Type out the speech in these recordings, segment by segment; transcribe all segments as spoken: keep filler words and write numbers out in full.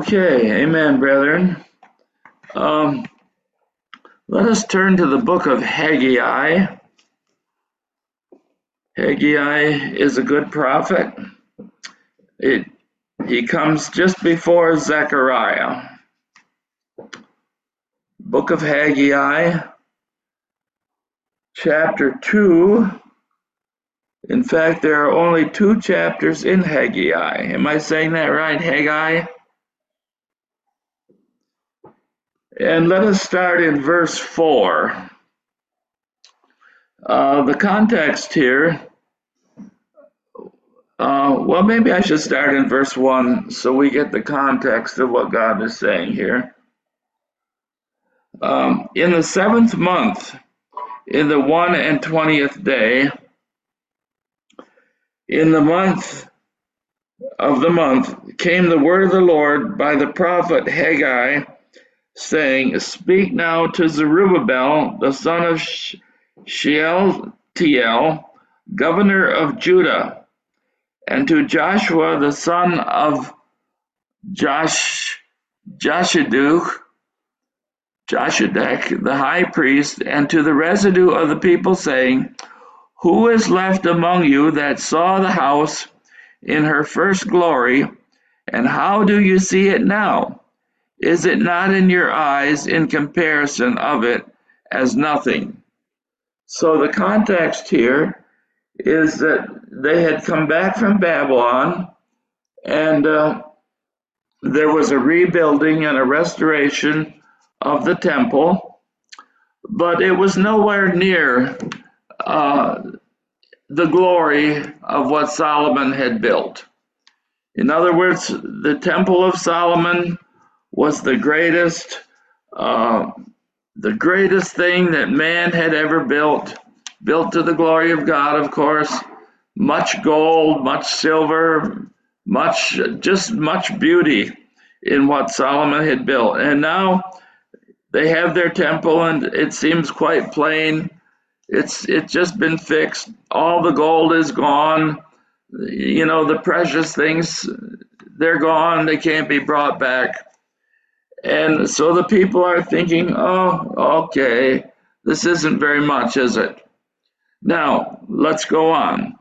Okay, amen, brethren. Um, let us turn to the book of Haggai. Haggai is a good prophet. It, he comes just before Zechariah. Book of Haggai, chapter two. In fact, there are only two chapters in Haggai. Am I saying that right, Haggai? And let us start in verse four. Uh, the context here, uh, well, maybe I should start in verse one so we get the context of what God is saying here. Um, in the seventh month, in the one and twentieth day, in the month of the month, came the word of the Lord by the prophet Haggai, saying, Speak now to Zerubbabel, the son of Shealtiel, governor of Judah, and to Joshua, the son of Josh, Joshaduk, Joshadek, the high priest, and to the residue of the people, saying, Who is left among you that saw the house in her first glory, and how do you see it now? Is it not in your eyes in comparison of it as nothing? So the context here is that they had come back from Babylon, and uh, there was a rebuilding and a restoration of the temple, but it was nowhere near uh, the glory of what Solomon had built. In other words, the Temple of Solomon was the greatest, uh, the greatest thing that man had ever built, built to the glory of God, of course. Much gold, much silver, much, just much beauty in what Solomon had built. And now they have their temple, and it seems quite plain. It's it's just been fixed. All the gold is gone. You know, the precious things, they're gone. They can't be brought back. And so the people are thinking, oh, okay, this isn't very much, is it? Now, let's go on.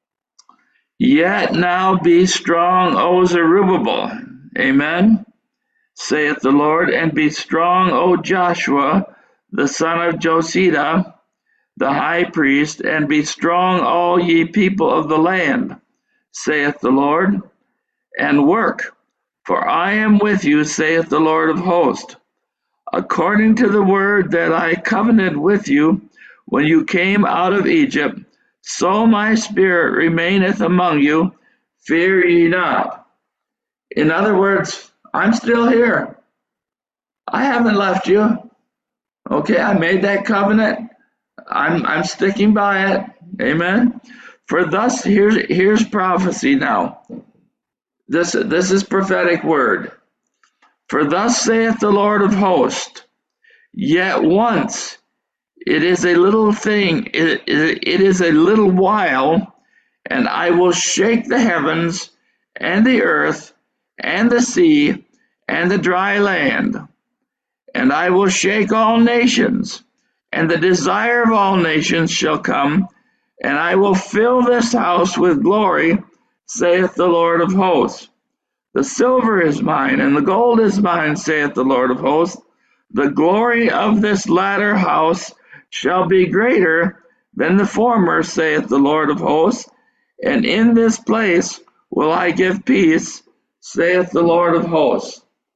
Yet now be strong, O Zerubbabel. Amen. Saith the Lord, and be strong, O Joshua, the son of Josedech, the high priest, and be strong, all ye people of the land, saith the Lord, and work, for I am with you, saith the Lord of hosts. According to the word that I covenanted with you when you came out of Egypt, so my spirit remaineth among you, fear ye not. In other words, I'm still here. I haven't left you. Okay, I made that covenant. I'm I'm sticking by it. Amen. For thus, here's here's prophecy now. This this is prophetic word. For thus saith the Lord of hosts, yet once it is a little thing, it, it, it is a little while, and I will shake the heavens and the earth and the sea and the dry land, and I will shake all nations, and the desire of all nations shall come, and I will fill this house with glory, saith the Lord of hosts. The silver is mine, and the gold is mine, saith the Lord of hosts. The glory of this latter house shall be greater than the former, saith the Lord of hosts. And in this place will I give peace, saith the Lord of hosts.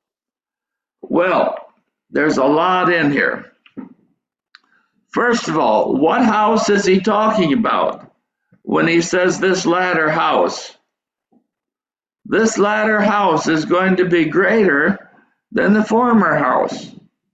Well, there's a lot in here. First of all, what house is he talking about when he says this latter house? This latter house is going to be greater than the former house.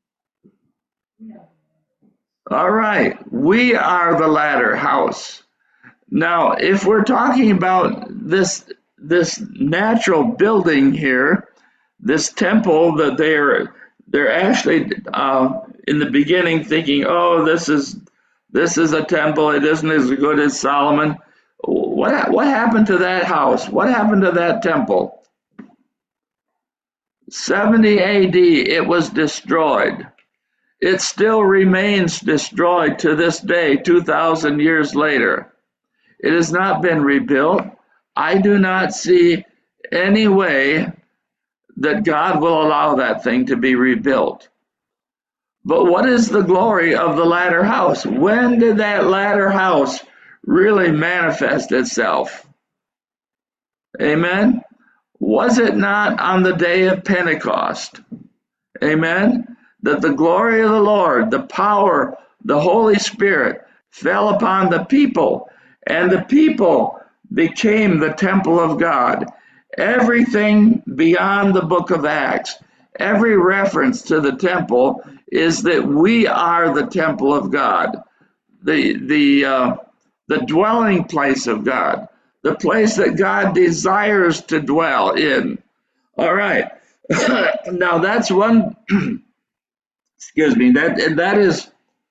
All right, we are the latter house. Now, if we're talking about this, this natural building here, this temple that they're they're actually uh, in the beginning thinking, oh, this is this is a temple. It isn't as good as Solomon. What what happened to that house? What happened to that temple? seventy A D, it was destroyed. It still remains destroyed to this day, two thousand years later. It has not been rebuilt. I do not see any way that God will allow that thing to be rebuilt. But what is the glory of the latter house? When did that latter house really manifest itself? Amen? Was it not on the day of Pentecost? Amen? That the glory of the Lord, the power, the Holy Spirit fell upon the people, and the people became the temple of God. Everything beyond the book of Acts, every reference to the temple is that we are the temple of God, the the uh, the dwelling place of God, the place that God desires to dwell in. All right. Now that's one. Excuse me. That that is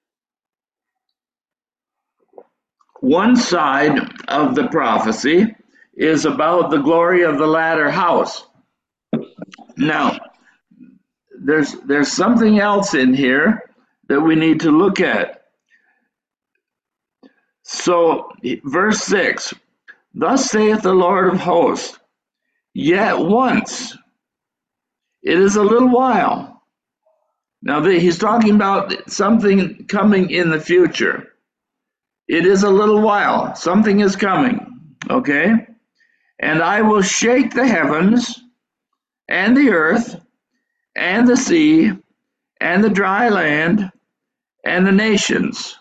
one side of the prophecy, is about the glory of the latter house. Now, there's there's something else in here that we need to look at. So, verse six, thus saith the Lord of hosts, yet once, it is a little while. Now, the, he's talking about something coming in the future. It is a little while. Something is coming, okay? And I will shake the heavens and the earth and the sea and the dry land and the nations.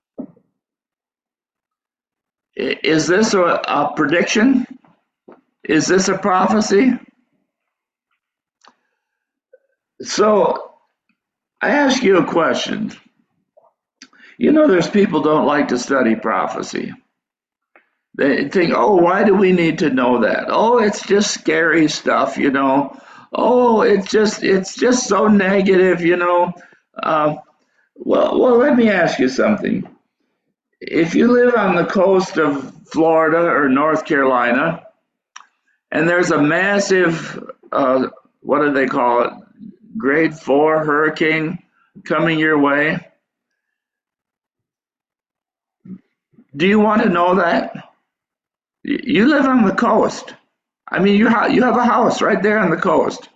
Is this a, a prediction? Is this a prophecy? So I ask you a question. You know, there's people don't like to study prophecy. They think, oh, why do we need to know that? Oh, it's just scary stuff, you know. Oh, it's just it's just so negative, you know. Uh, well, well, let me ask you something. If you live on the coast of Florida or North Carolina, and there's a massive, uh, what do they call it, grade four hurricane coming your way, do you want to know that? You live on the coast. I mean, you, ha- you have a house right there on the coast.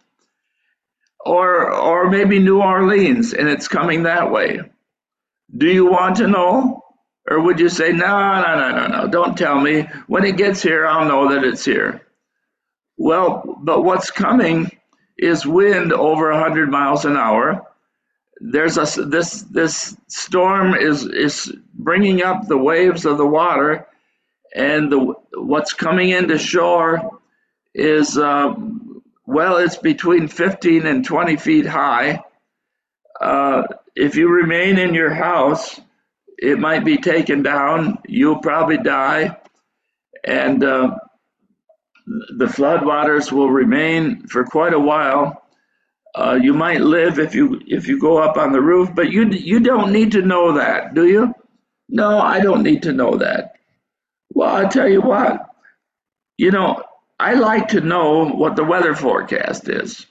Or, or maybe New Orleans, and it's coming that way. Do you want to know? Or would you say, no, no, no, no, no, don't tell me. When it gets here, I'll know that it's here. Well, but what's coming is wind over one hundred miles an hour. There's a this this storm is is bringing up the waves of the water, and the what's coming into shore is uh, well, it's between fifteen and twenty feet high. Uh, if you remain in your house, it might be taken down. You'll probably die, and uh, the floodwaters will remain for quite a while. Uh, you might live if you if you go up on the roof, but you you don't need to know that, do you? No, I don't need to know that. Well, I tell you what, you know, I like to know what the weather forecast is.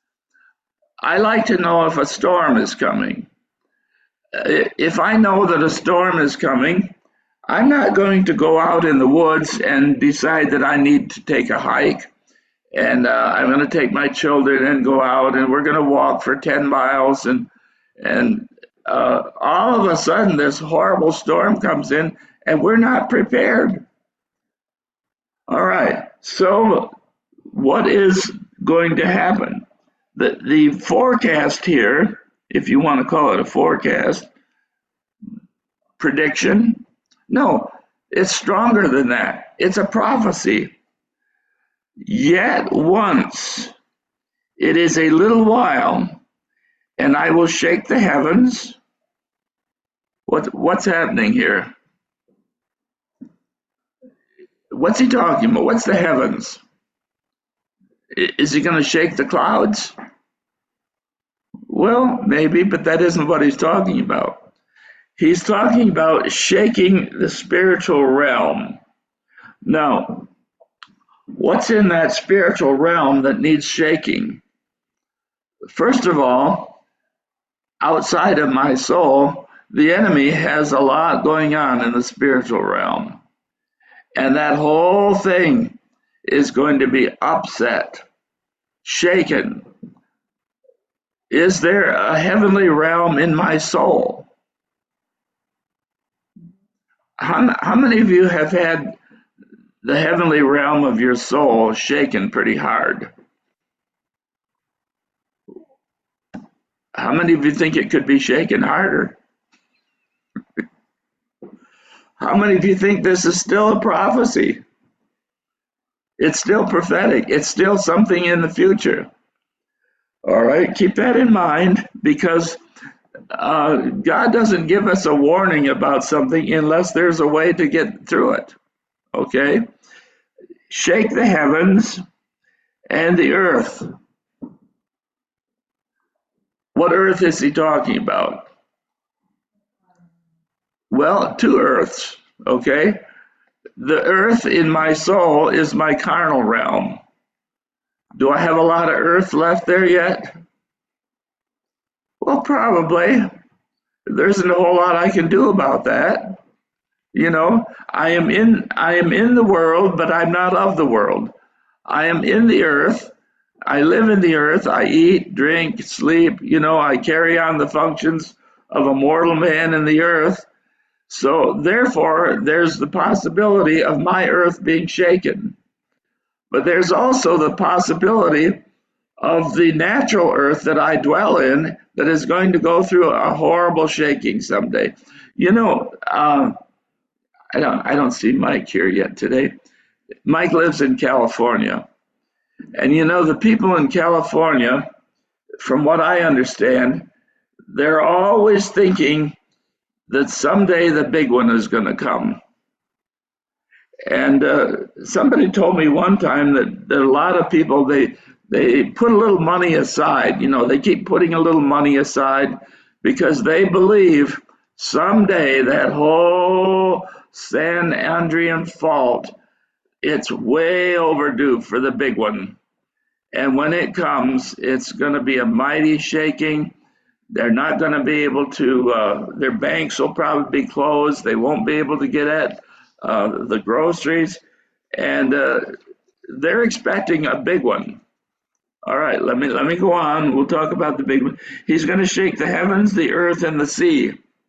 I like to know if a storm is coming. If I know that a storm is coming, I'm not going to go out in the woods and decide that I need to take a hike. And uh, I'm going to take my children and go out, and we're going to walk for ten miles. And and uh, all of a sudden, this horrible storm comes in, and we're not prepared. All right. So, what is going to happen? The the forecast here, if you want to call it a forecast, prediction, no, it's stronger than that. It's a prophecy. Yet once, it is a little while, and I will shake the heavens. What, what's happening here? What's he talking about? What's the heavens? Is he going to shake the clouds? Well, maybe, but that isn't what he's talking about. He's talking about shaking the spiritual realm. Now, what's in that spiritual realm that needs shaking? First of all, outside of my soul, the enemy has a lot going on in the spiritual realm. And that whole thing is going to be upset, shaken. Is there a heavenly realm in my soul? How, how many of you have had the heavenly realm of your soul shaken pretty hard? How many of you think it could be shaken harder? How many of you think this is still a prophecy? It's still prophetic. It's still something in the future. All right, keep that in mind, because uh, God doesn't give us a warning about something unless there's a way to get through it. Okay? Shake the heavens and the earth. What earth is he talking about? Well, two earths, okay? The earth in my soul is my carnal realm. Do I have a lot of earth left there yet? Well, probably. There isn't a whole lot I can do about that. You know, I am in I am in the world, but I'm not of the world. I am in the earth. I live in the earth. I eat, drink, sleep. You know, I carry on the functions of a mortal man in the earth. So therefore, there's the possibility of my earth being shaken. But there's also the possibility of the natural earth that I dwell in that is going to go through a horrible shaking someday. You know, uh, I don't I don't see Mike here yet today. Mike lives in California. And you know, the people in California, from what I understand, they're always thinking that someday the big one is going to come. And uh, somebody told me one time that, that a lot of people, they they put a little money aside. You know, they keep putting a little money aside because they believe someday that whole San Andrean fault, it's way overdue for the big one. And when it comes, it's going to be a mighty shaking. They're not going to be able to, uh, their banks will probably be closed. They won't be able to get at uh, the groceries. And uh, they're expecting a big one. All right, let me let me go on. We'll talk about the big one. He's going to shake the heavens, the earth, and the sea.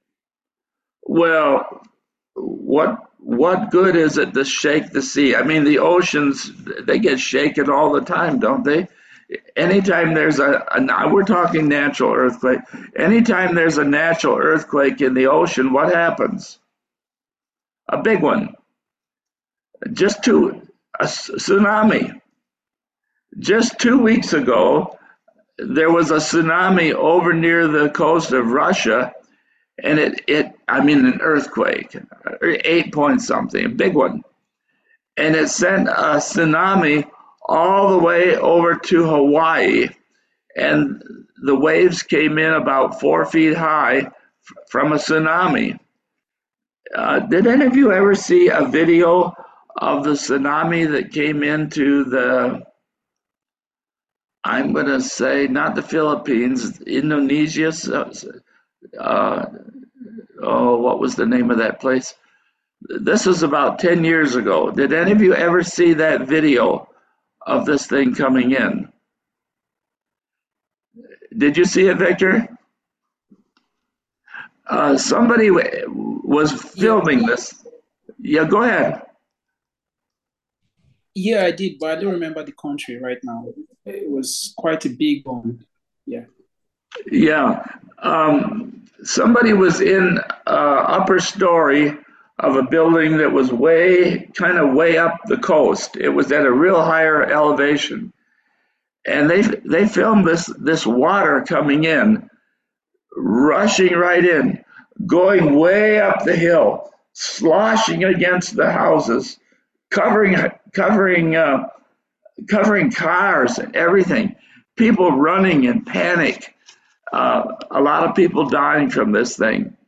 Well, what what good is it to shake the sea? I mean, the oceans, they get shaken all the time, don't they? Anytime there's a, a we're talking natural earthquake. Anytime there's a natural earthquake in the ocean, what happens? A big one. Just two, a tsunami. Just two weeks ago, there was a tsunami over near the coast of Russia, and it, it I mean, an earthquake, eight point something, a big one. And it sent a tsunami all the way over to Hawaii, and the waves came in about four feet high from a tsunami. Uh, did any of you ever see a video of the tsunami that came into the, I'm going to say, not the Philippines, Indonesia? Uh, oh, what was the name of that place? This was about ten years ago. Did any of you ever see that video of this thing coming in? Did you see it, Victor? Uh, somebody was filming Yeah, this. Yeah, go ahead. yeah, I did, but I don't remember the country right now. It was quite a big one. Yeah. Yeah. Um, somebody was in uh, upper story of a building that was way, kind of way up the coast. It was at a real higher elevation. And they they filmed this this water coming in, rushing right in, going way up the hill, sloshing against the houses, covering covering uh, covering cars and everything. People running in panic. Uh, a lot of people dying from this thing.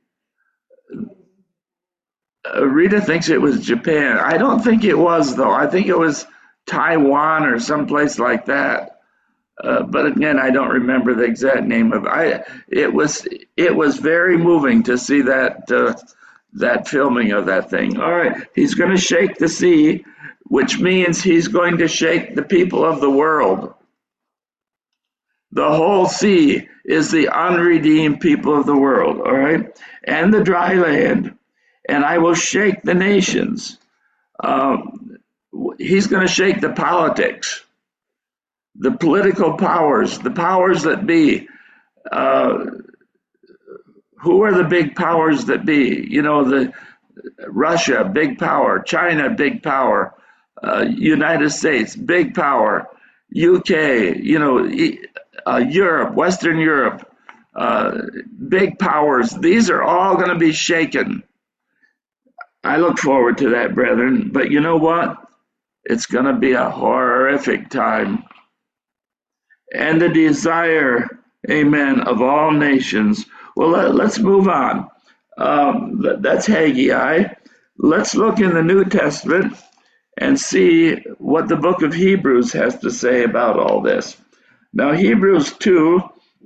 Uh, Rita thinks it was Japan. I don't think it was, though. I think it was Taiwan or someplace like that. Uh, but again, I don't remember the exact name of I. It was it was very moving to see that uh, that filming of that thing. All right, he's going to shake the sea, which means he's going to shake the people of the world. The whole sea is the unredeemed people of the world. All right, and the dry land, and I will shake the nations. Um, he's going to shake the politics, the political powers, the powers that be. Uh, who are the big powers that be? You know, the Russia, big power; China, big power; uh, United States, big power; U K, you know, uh, Europe, Western Europe, uh, big powers. These are all going to be shaken. I look forward to that, brethren. But you know what? It's going to be a horrific time. And the desire, amen, of all nations. Well, let, us move on. Um, that's Haggai. Let's look in the New Testament and see what the book of Hebrews has to say about all this. Now, Hebrews two,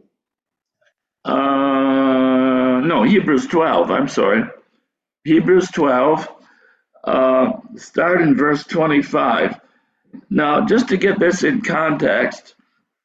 uh, no, Hebrews twelve, I'm sorry. Hebrews twelve, uh, start in verse twenty-five. Now, just to get this in context,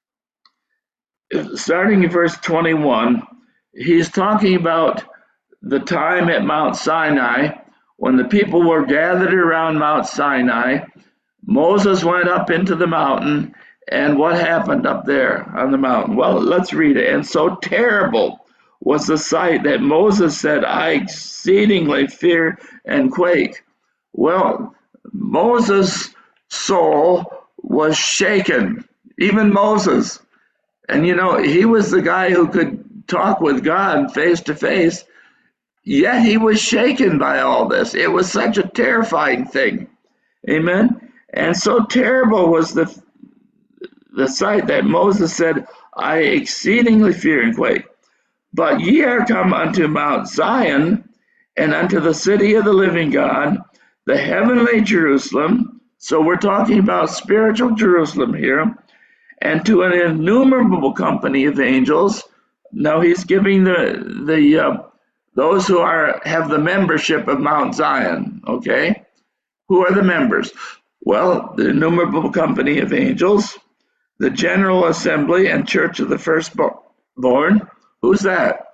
starting in verse twenty-one, he's talking about the time at Mount Sinai when the people were gathered around Mount Sinai. Moses went up into the mountain, and what happened up there on the mountain? Well, let's read it. And so terrible was the sight that Moses said, I exceedingly fear and quake. Well, Moses' soul was shaken, even Moses. And you know, he was the guy who could talk with God face to face, yet he was shaken by all this. It was such a terrifying thing. Amen. And so terrible was the the sight that Moses said, I exceedingly fear and quake. But ye are come unto Mount Zion, and unto the city of the living God, the heavenly Jerusalem. So we're talking about spiritual Jerusalem here, and to an innumerable company of angels. Now he's giving the the uh, those who are have the membership of Mount Zion. Okay, who are the members? Well, the innumerable company of angels, the general assembly and church of the firstborn. Who's that?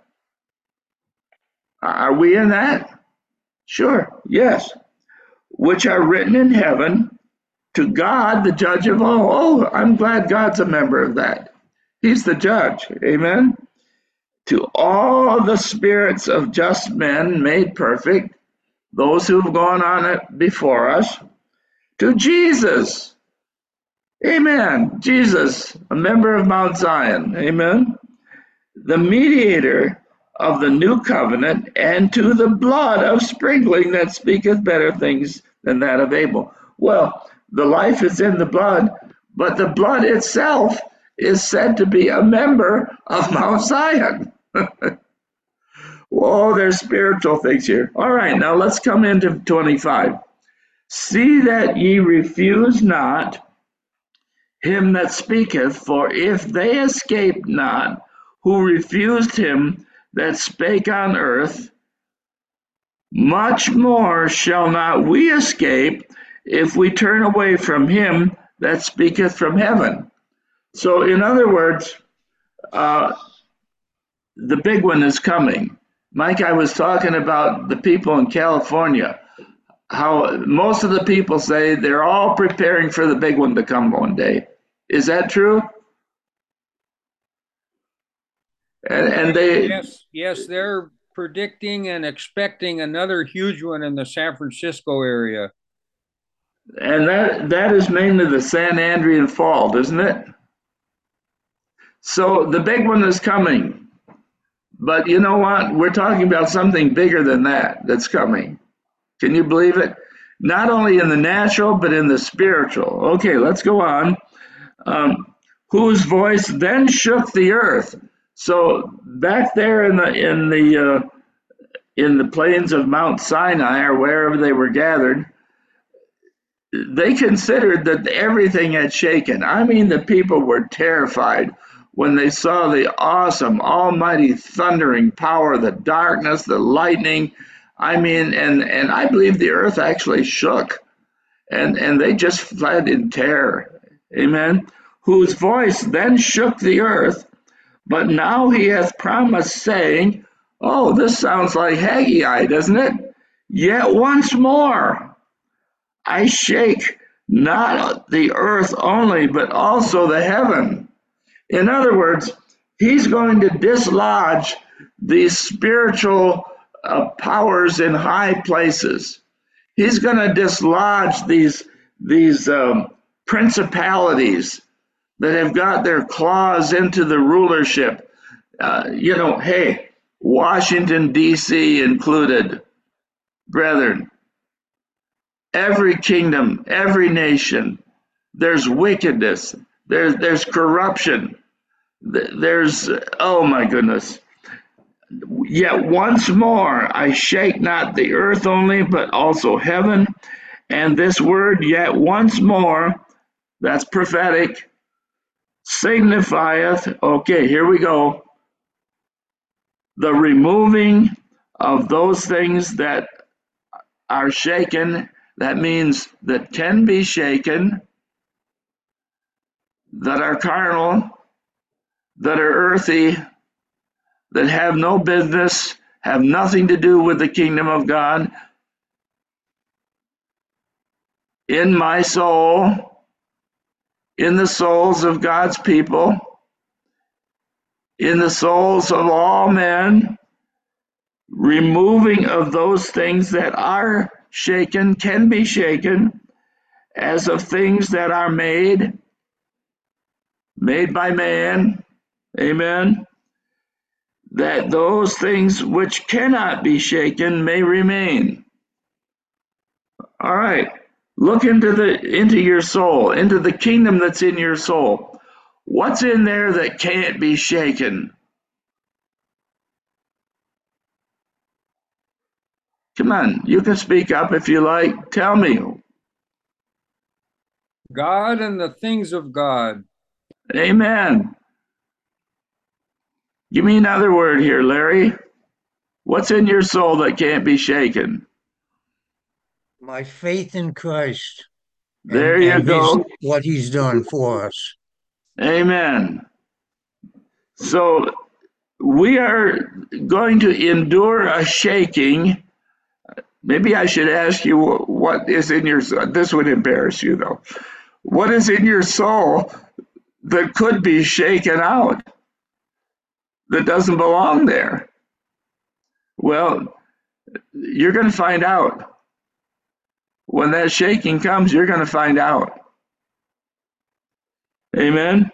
Are we in that? Sure, yes. Which are written in heaven, to God, the judge of all. Oh, I'm glad God's a member of that. He's the judge. Amen. To all the spirits of just men made perfect, those who have gone on it before us, to Jesus. Amen. Jesus, a member of Mount Zion. Amen. The mediator of the new covenant, and to the blood of sprinkling that speaketh better things than that of Abel. Well, the life is in the blood, but the blood itself is said to be a member of Mount Zion. Whoa, there's spiritual things here. All right, now let's come into twenty-five. See that ye refuse not him that speaketh, for if they escape not who refused him that spake on earth, much more shall not we escape if we turn away from him that speaketh from heaven. So, in other words, uh, the big one is coming. Mike, I was talking about the people in California, how most of the people say they're all preparing for the big one to come one day. Is that true? And, and they yes, yes, they're predicting and expecting another huge one in the San Francisco area. And that that is mainly the San Andreas Fault, isn't it? So the big one is coming. But you know what? We're talking about something bigger than that that's coming. Can you believe it? Not only in the natural, but in the spiritual. Okay, let's go on. Um, whose voice then shook the earth. So back there in the in the uh, in the plains of Mount Sinai, or wherever they were gathered, they considered that everything had shaken. I mean, the people were terrified when they saw the awesome, almighty thundering power, the darkness, the lightning. I mean, and, and I believe the earth actually shook, and, and they just fled in terror. Amen. Whose voice then shook the earth, but now he hath promised, saying, oh, this sounds like Haggai, doesn't it? Yet once more I shake not the earth only, but also the heaven. In other words, he's going to dislodge these spiritual uh, powers in high places. He's going to dislodge these, these um, principalities that have got their claws into the rulership. Uh, you know, hey, Washington, D C included, brethren, every kingdom, every nation, there's wickedness, there's, there's corruption, there's, oh my goodness. Yet once more I shake not the earth only, but also heaven. And this word, yet once more, that's prophetic, signifieth, okay, here we go, the removing of those things that are shaken. That means that can be shaken, that are carnal, that are earthy, that have no business, have nothing to do with the kingdom of God. In my soul, in the souls of God's people, in the souls of all men, removing of those things that are shaken, can be shaken, as of things that are made, made by man, amen, that those things which cannot be shaken may remain. All right, look into the into your soul, into the kingdom that's in your soul. What's in there that can't be shaken? Come on, you can speak up if you like. Tell me. God and the things of God. Amen. Give me another word here, Larry. What's in your soul that can't be shaken? My faith in Christ. There and, you and go. his, what he's done for us. Amen. So we are going to endure a shaking. Maybe I should ask you what is in your soul. This would embarrass you, though. What is in your soul that could be shaken out, that doesn't belong there? Well, you're going to find out. When that shaking comes, you're going to find out. Amen.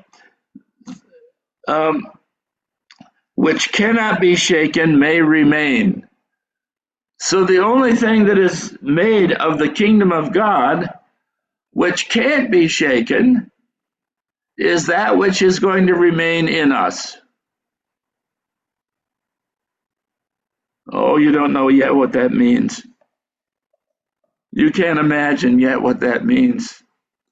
Um, which cannot be shaken may remain. So the only thing that is made of the kingdom of God, which can't be shaken, is that which is going to remain in us. Oh, you don't know yet what that means. You can't imagine yet what that means.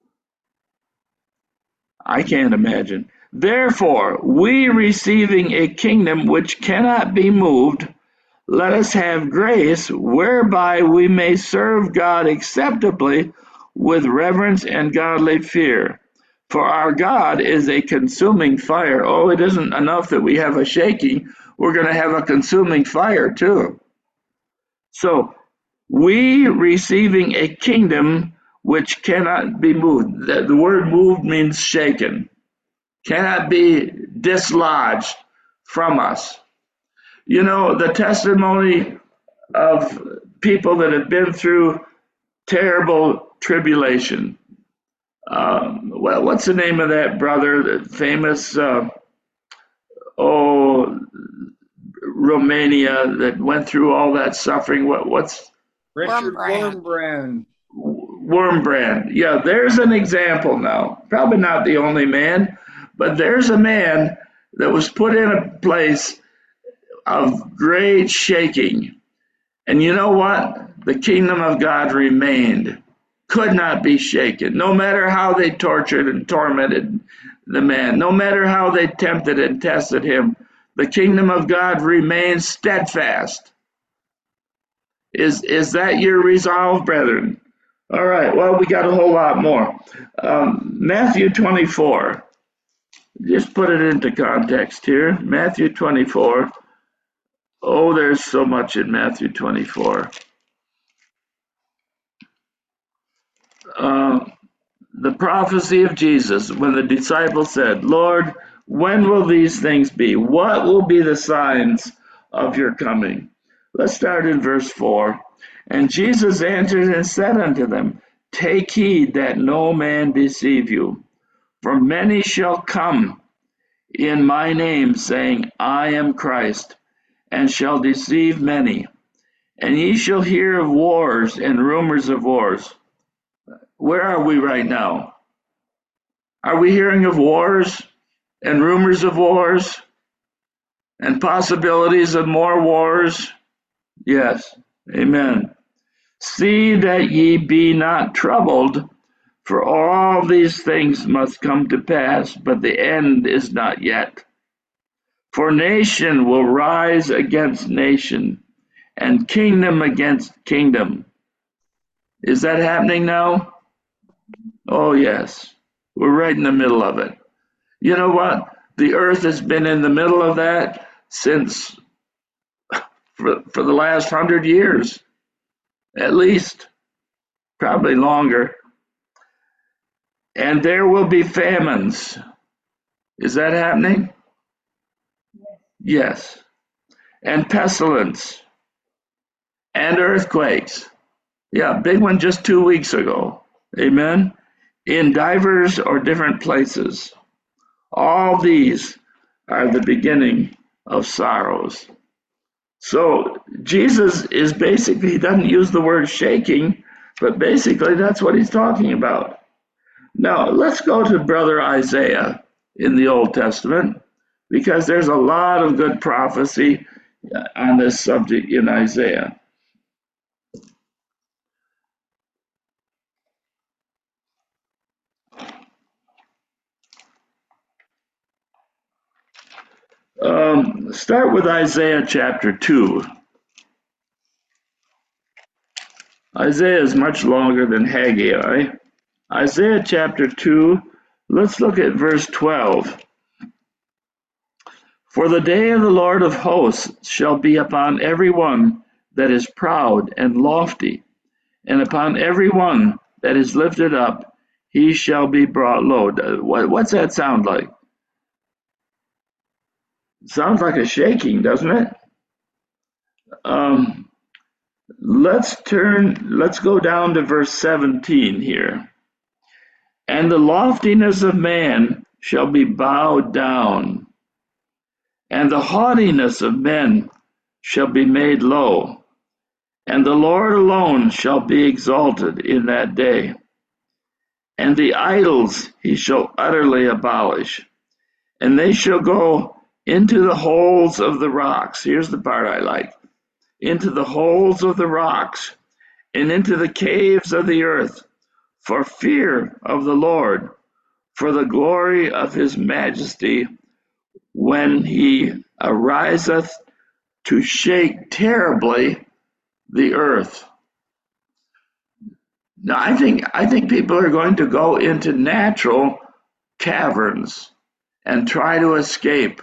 I can't imagine. Therefore, we receiving a kingdom which cannot be moved, let us have grace whereby we may serve God acceptably with reverence and godly fear. For our God is a consuming fire. Oh, it isn't enough that we have a shaking. We're going to have a consuming fire too. So, we receiving a kingdom which cannot be moved. The, the word moved means shaken. Cannot be dislodged from us. You know, the testimony of people that have been through terrible tribulation. Um, well, what's the name of that brother, the famous, uh, oh, Romania, that went through all that suffering? What, what's Richard Wurmbrand. Wurmbrand. Wurmbrand? Yeah, there's an example now. Probably not the only man, but there's a man that was put in a place of great shaking. And you know what? The kingdom of God remained. could not be shaken, no matter how they tortured and tormented the man, no matter how they tempted and tested him. The kingdom of God remains steadfast. Is, is that your resolve, brethren? All right, well, we got a whole lot more. Um, Matthew twenty-four. Just put it into context here. Matthew twenty-four. Oh, there's so much in Matthew twenty-four. Uh, the prophecy of Jesus, when the disciples said, Lord, when will these things be? What will be the signs of your coming? Let's start in verse four. And Jesus answered and said unto them, Take heed that no man deceive you, for many shall come in my name, saying, I am Christ, and shall deceive many. And ye shall hear of wars and rumors of wars. Where are we right now? Are we hearing of wars and rumors of wars and possibilities of more wars? Yes, amen. See that ye be not troubled, for all these things must come to pass, but the end is not yet. For nation will rise against nation, and kingdom against kingdom. Is that happening now? Oh, yes. We're right in the middle of it. You know what? The earth has been in the middle of that since for, for the last hundred years, at least, probably longer. And there will be famines. Is that happening? Yes. And pestilence and earthquakes. Yeah, big one just two weeks ago. Amen. In divers or different places. All these are the beginning of sorrows. So Jesus is basically, he doesn't use the word shaking, but basically that's what he's talking about. Now let's go to Brother Isaiah in the Old Testament, because there's a lot of good prophecy on this subject in Isaiah. Um, start with Isaiah chapter two. Isaiah is much longer than Haggai. Isaiah chapter two, let's look at verse twelve. For the day of the Lord of hosts shall be upon every one that is proud and lofty, and upon every one that is lifted up, he shall be brought low. What, what's that sound like? Sounds like a shaking, doesn't it? Um, let's turn, let's go down to verse seventeen here. And the loftiness of man shall be bowed down, and the haughtiness of men shall be made low, and the Lord alone shall be exalted in that day. And the idols he shall utterly abolish, and they shall go into the holes of the rocks. Here's the part I like. Into the holes of the rocks, and into the caves of the earth, for fear of the Lord, for the glory of his majesty, when he ariseth to shake terribly the earth. Now, I think I think people are going to go into natural caverns and try to escape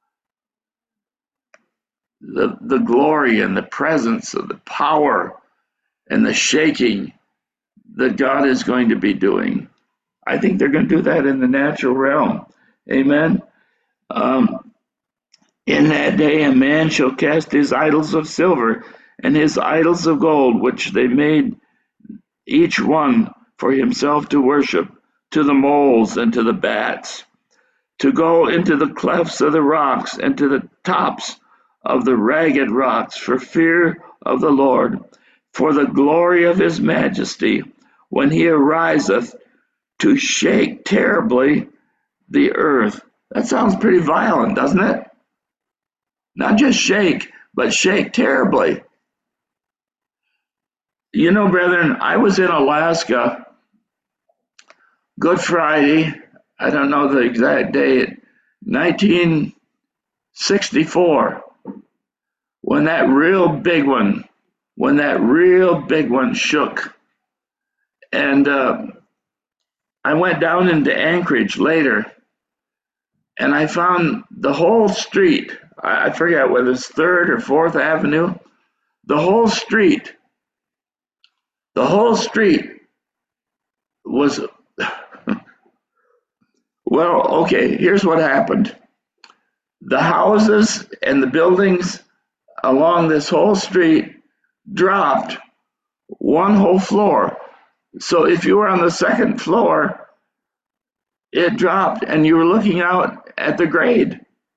the, the glory and the presence of the power and the shaking that God is going to be doing. I think they're going to do that in the natural realm. Amen. Um, in that day a man shall cast his idols of silver and his idols of gold, which they made each one for himself to worship, to the moles and to the bats, to go into the clefts of the rocks and to the tops of the ragged rocks, for fear of the Lord, for the glory of his majesty, when he ariseth to shake terribly the earth. That sounds pretty violent, doesn't it? Not just shake, but shake terribly. You know, brethren, I was in Alaska Good Friday, I don't know the exact date, nineteen sixty-four, when that real big one, when that real big one shook. And uh, I went down into Anchorage later, and I found the whole street, I forget whether it's Third or Fourth Avenue, the whole street, the whole street was, well, okay, here's what happened. The houses and the buildings along this whole street dropped one whole floor. So if you were on the second floor, it dropped and you were looking out at the grade.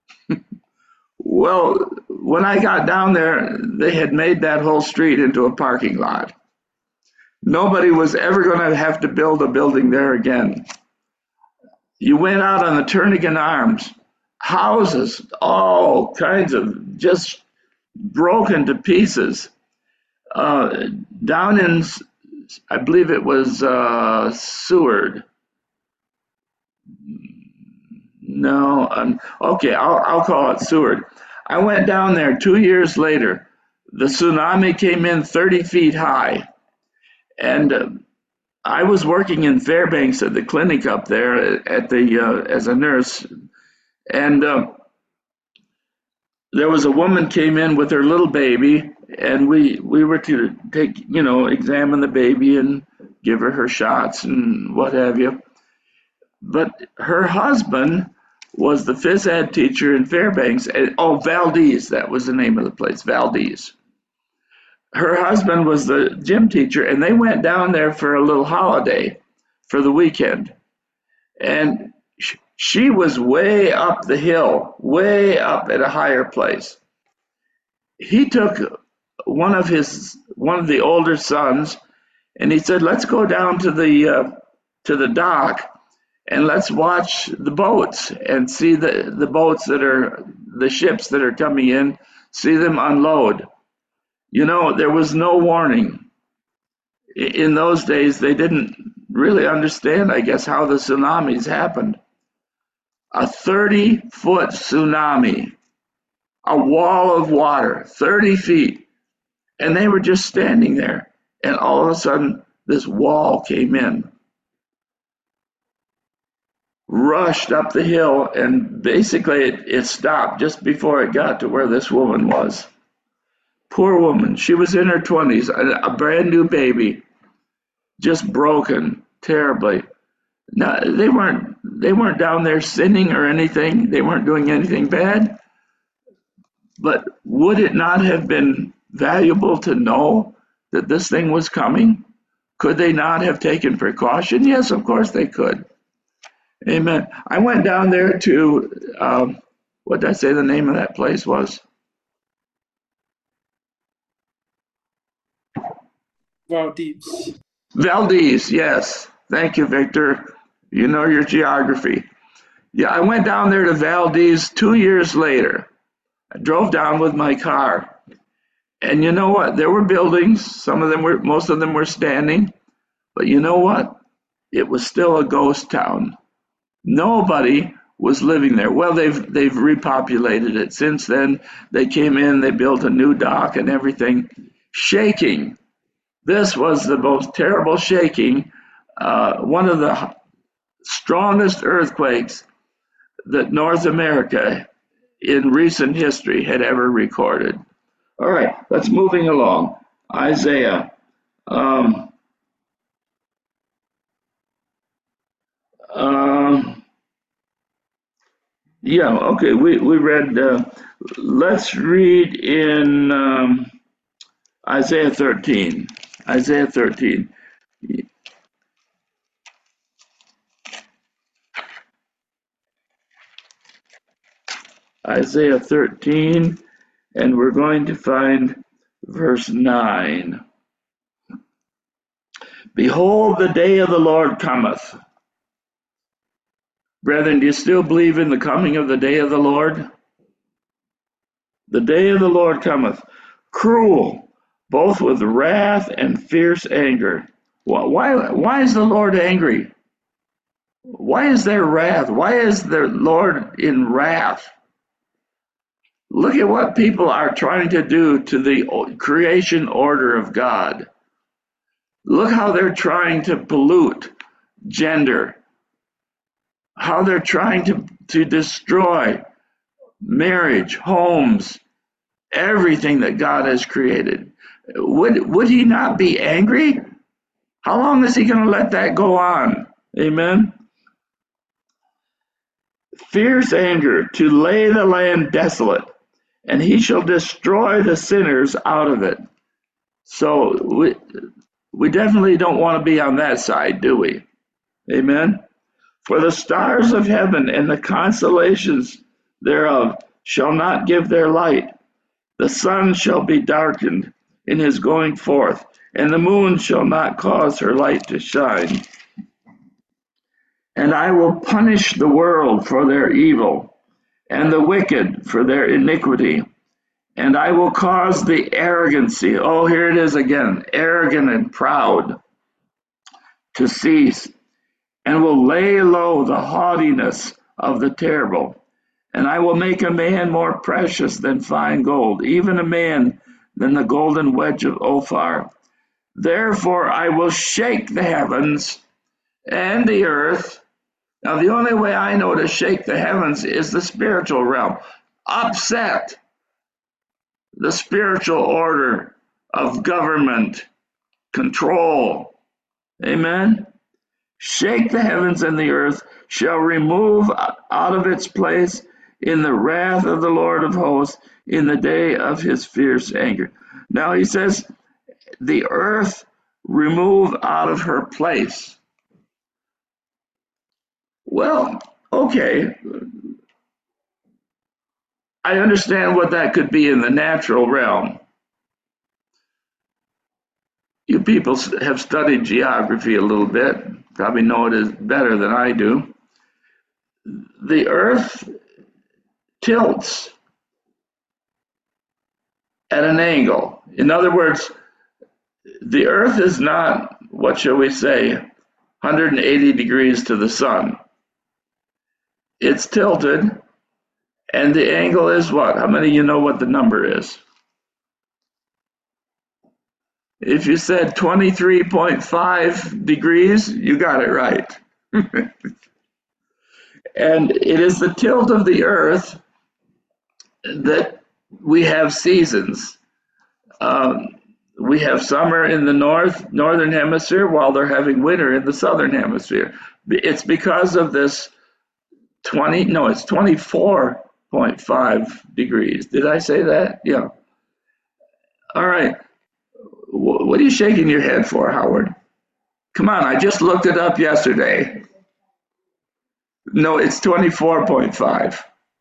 Well, when I got down there, they had made that whole street into a parking lot. Nobody was ever going to have to build a building there again. You went out on the Turnagain Arms, houses, all kinds of just broken to pieces. Uh, down in, I believe it was uh, Seward. No, um, okay, I'll, I'll call it Seward. I went down there two years later. The tsunami came in thirty feet high. And uh, I was working in Fairbanks at the clinic up there at the uh, as a nurse. And uh, there was a woman came in with her little baby, and we we were to take, you know, examine the baby and give her her shots and what have you. But her husband was the phys ed teacher in Fairbanks. And, oh, Valdez, that was the name of the place, Valdez. Her husband was the gym teacher, and they went down there for a little holiday for the weekend. And sh- she was way up the hill, way up at a higher place. He took one of his one of the older sons, and he said, "Let's go down to the uh, to the dock and let's watch the boats and see the, the boats that are the ships that are coming in, see them unload." You know, there was no warning. In those days, they didn't really understand, I guess, how the tsunamis happened. A thirty foot tsunami, a wall of water, thirty feet, and they were just standing there. And all of a sudden, this wall came in, rushed up the hill, and basically it, it stopped just before it got to where this woman was. Poor woman, she was in her twenties, a, a brand new baby, just broken terribly. Now, they weren't they weren't down there sinning or anything. They weren't doing anything bad. But would it not have been valuable to know that this thing was coming? Could they not have taken precaution? Yes, of course they could. Amen. I went down there to, um, what did I say the name of that place was? Valdez. Valdez, yes. Thank you, Victor. You know your geography. Yeah, I went down there to Valdez two years later. I drove down with my car. And you know what? There were buildings. Some of them were, most of them were standing. But you know what? It was still a ghost town. Nobody was living there. Well, they've they've repopulated it since then. They came in, they built a new dock and everything. Shaking. This was the most terrible shaking. Uh, one of the strongest earthquakes that North America in recent history had ever recorded. All right, let's moving along. Isaiah. Um, um, yeah, okay, we, we read, uh, let's read in um, Isaiah thirteen. Isaiah thirteen. Isaiah thirteen, and we're going to find verse nine. Behold, the day of the Lord cometh. Brethren, do you still believe in the coming of the day of the Lord? The day of the Lord cometh, cruel, both with wrath and fierce anger. Why, why is the Lord angry? Why is there wrath? Why is the Lord in wrath? Look at what people are trying to do to the creation order of God. Look how they're trying to pollute gender, how they're trying to, to destroy marriage, homes, everything that God has created. Would, would he not be angry? How long is he going to let that go on? Amen. Fierce anger to lay the land desolate, and he shall destroy the sinners out of it. So we, we definitely don't want to be on that side, do we? Amen. For the stars of heaven and the constellations thereof shall not give their light. The sun shall be darkened in his going forth, and the moon shall not cause her light to shine. And I will punish the world for their evil, and the wicked for their iniquity. And I will cause the arrogancy, oh, here it is again, arrogant and proud, to cease, and will lay low the haughtiness of the terrible. And I will make a man more precious than fine gold, even a man than the golden wedge of Ophir. Therefore I will shake the heavens and the earth. Now, the only way I know to shake the heavens is the spiritual realm. Upset the spiritual order of government, control. Amen? Shake the heavens and the earth, shall remove out of its place in the wrath of the Lord of hosts, in the day of his fierce anger. Now he says, the earth remove out of her place. Well, okay. I understand what that could be in the natural realm. You people have studied geography a little bit, probably know it is better than I do. The earth tilts at an angle. In other words, the earth is not, what shall we say, one hundred eighty degrees to the sun. It's tilted, and the angle is what? How many of you know what the number is? If you said twenty-three point five degrees, you got it right. And it is the tilt of the earth that we have seasons. Um, we have summer in the north, northern hemisphere, while they're having winter in the southern hemisphere. It's because of this twenty, no, it's twenty-four point five degrees. Did I say that? Yeah. All right. What are you shaking your head for, Howard? Come on, I just looked it up yesterday. No, it's twenty-four point five.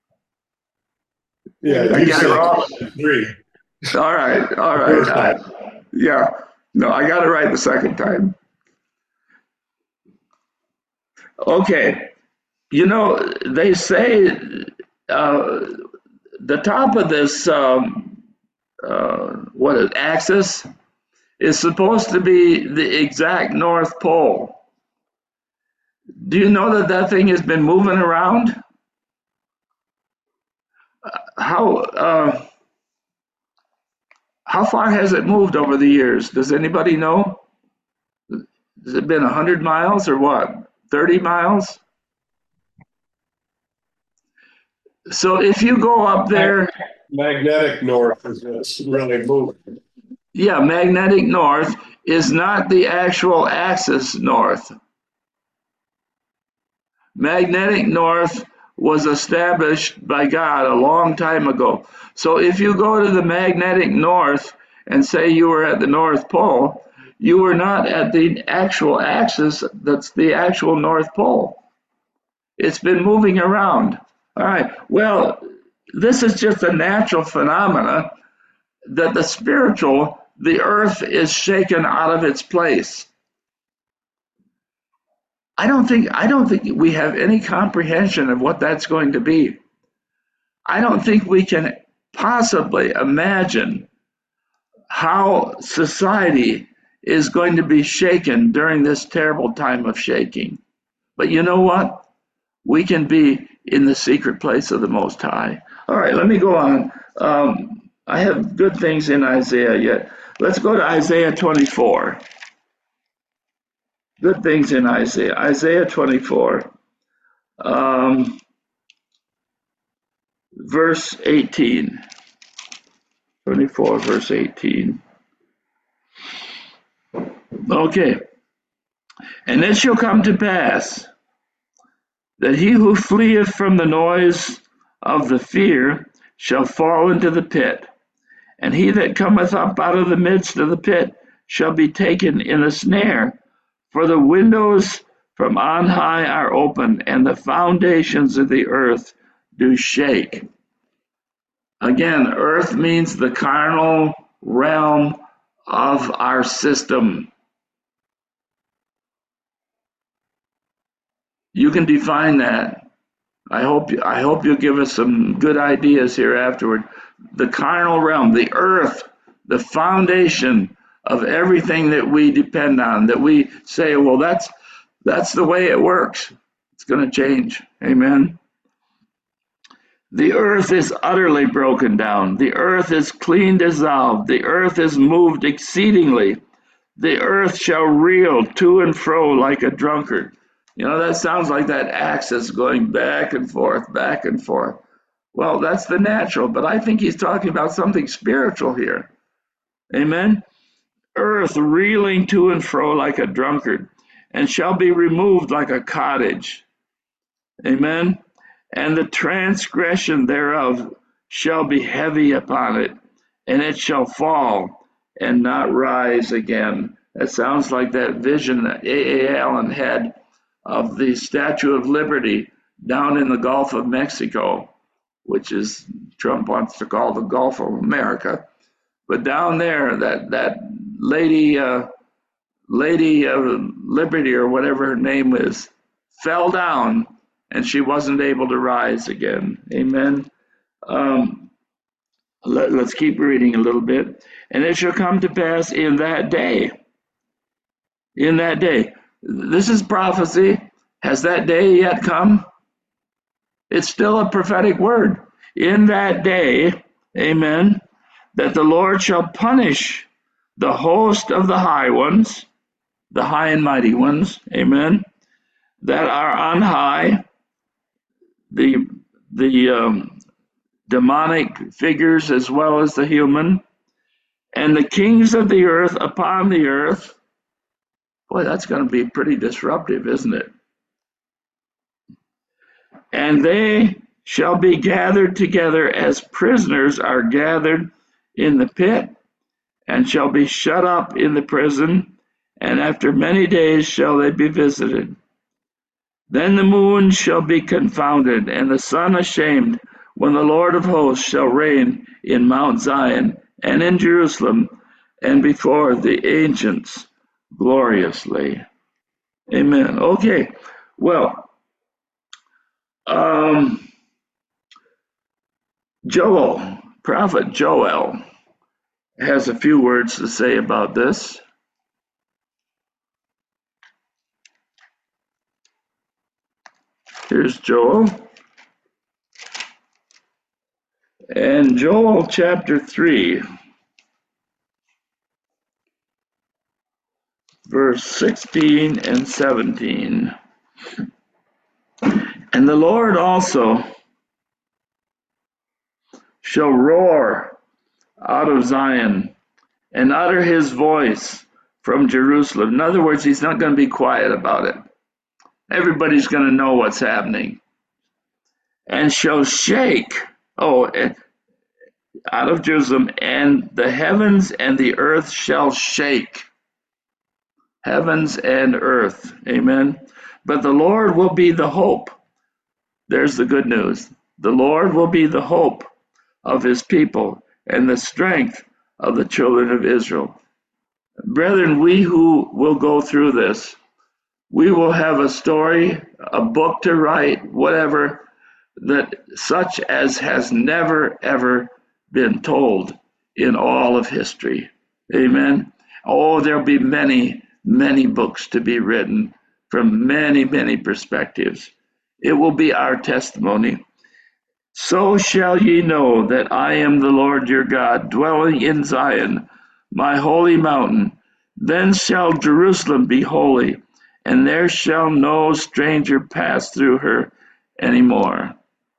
Yeah, I you got it said wrong. three. All right, all right. I, yeah, no, I got it right the second time. Okay, you know, they say uh, the top of this, um, uh, what is axis, is supposed to be the exact North Pole. Do you know that that thing has been moving around? How uh, how far has it moved over the years? Does anybody know? Has it been one hundred miles or what? thirty miles? So if you go up there, Magnetic north is what's really moving. yeah, magnetic north is not the actual axis north. Magnetic north was established by God a long time ago. So if you go to the magnetic north and say you were at the North Pole, you were not at the actual axis that's the actual North Pole. It's been moving around. All right, well, this is just a natural phenomena that the spiritual, the earth is shaken out of its place. I don't think I don't think we have any comprehension of what that's going to be. I don't think we can possibly imagine how society is going to be shaken during this terrible time of shaking. But you know what? We can be in the secret place of the Most High. All right, let me go on. Um, I have good things in Isaiah yet. Let's go to Isaiah twenty-four. Good things in Isaiah. Isaiah twenty-four, um, verse eighteen. twenty-four, verse eighteen. Okay. And it shall come to pass that he who fleeth from the noise of the fear shall fall into the pit, and he that cometh up out of the midst of the pit shall be taken in a snare. For the windows from on high are open, and the foundations of the earth do shake. Again, earth means the carnal realm of our system. You can define that. I hope I hope you'll give us some good ideas here afterward. The carnal realm, the earth, the foundation of everything that we depend on, that we say, well, that's that's the way it works. It's going to change. Amen. The earth is utterly broken down. The earth is clean dissolved. The earth is moved exceedingly. The earth shall reel to and fro like a drunkard. You know, that sounds like that axis going back and forth, back and forth. Well, that's the natural, but I think he's talking about something spiritual here. Amen. Earth reeling to and fro like a drunkard, and shall be removed like a cottage. Amen. And the transgression thereof shall be heavy upon it, and it shall fall and not rise again. That sounds like that vision that A A Allen had of the Statue of Liberty down in the Gulf of Mexico, which is Trump wants to call the Gulf of America. But down there, that that lady, uh, lady of Liberty or whatever her name is, fell down, and she wasn't able to rise again. Amen. Um, let, let's keep reading a little bit. And it shall come to pass in that day. In that day. This is prophecy. Has that day yet come? It's still a prophetic word. In that day, amen, that the Lord shall punish the host of the high ones, the high and mighty ones, amen, that are on high, the, the um, demonic figures as well as the human, and the kings of the earth upon the earth. Boy, that's going to be pretty disruptive, isn't it? And they shall be gathered together as prisoners are gathered in the pit, and shall be shut up in the prison, and after many days shall they be visited. Then the moon shall be confounded, and the sun ashamed, when the Lord of hosts shall reign in Mount Zion and in Jerusalem, and before the ancients gloriously. Amen. Okay, well, um, Joel, prophet Joel, has a few words to say about this. Here's Joel. And Joel chapter three, verse sixteen and seventeen. And the Lord also shall roar out of Zion and utter his voice from Jerusalem. In other words, he's not going to be quiet about it. Everybody's going to know what's happening. And shall shake, oh, out of Jerusalem, and the heavens and the earth shall shake. Heavens and earth, amen. But the Lord will be the hope. There's the good news. The Lord will be the hope of his people and the strength of the children of Israel. Brethren, we who will go through this, we will have a story, a book to write, whatever, that such as has never, ever been told in all of history. Amen. Oh, there'll be many, many books to be written from many, many perspectives. It will be our testimony. So shall ye know that I am the Lord your God, dwelling in Zion, my holy mountain. Then shall Jerusalem be holy, and there shall no stranger pass through her any more.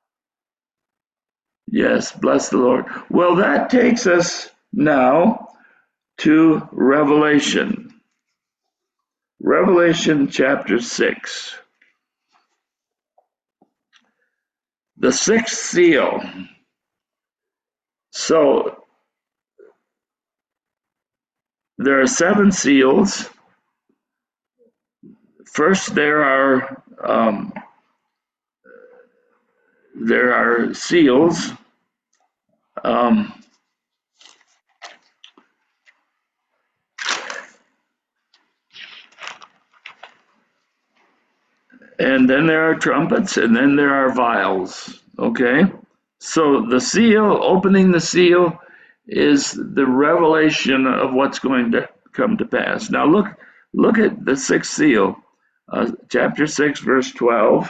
Yes, bless the Lord. Well, that takes us now to Revelation. Revelation chapter six. The sixth seal. So there are seven seals. First, there are um, there are seals. Um, and then there are trumpets, and then there are vials. Okay? So the seal, opening the seal, is the revelation of what's going to come to pass. Now look, look at the sixth seal, uh, chapter six, verse twelve.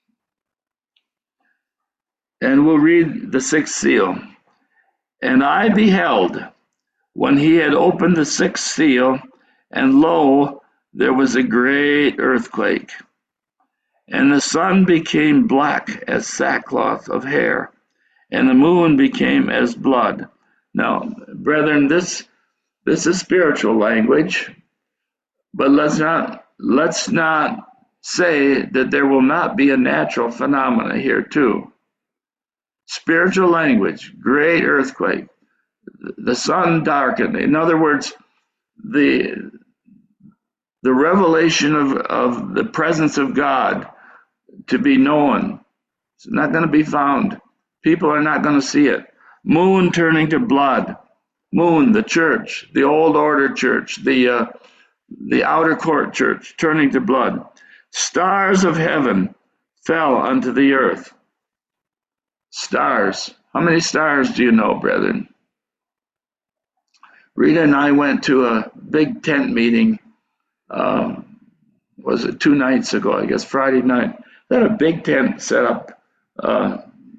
And we'll read the sixth seal. And I beheld, when he had opened the sixth seal, and lo, there was a great earthquake, and the sun became black as sackcloth of hair, and the moon became as blood. Now, brethren, this this is spiritual language, but let's not let's not say that there will not be a natural phenomena here too. Spiritual language, great earthquake, the sun darkened. In other words, the the revelation of, of the presence of God to be known. It's not going to be found. People are not going to see it. Moon turning to blood. Moon, the church, the old order church, the uh, the outer court church, turning to blood. Stars of heaven fell unto the earth. Stars. How many stars do you know, brethren? Rita and I went to a big tent meeting. Um, was it two nights ago? I guess Friday night. They had a big tent set up uh,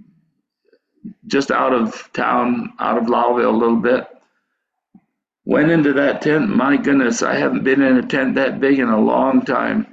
just out of town, out of Lowville a little bit. Went into that tent. My goodness, I haven't been in a tent that big in a long time.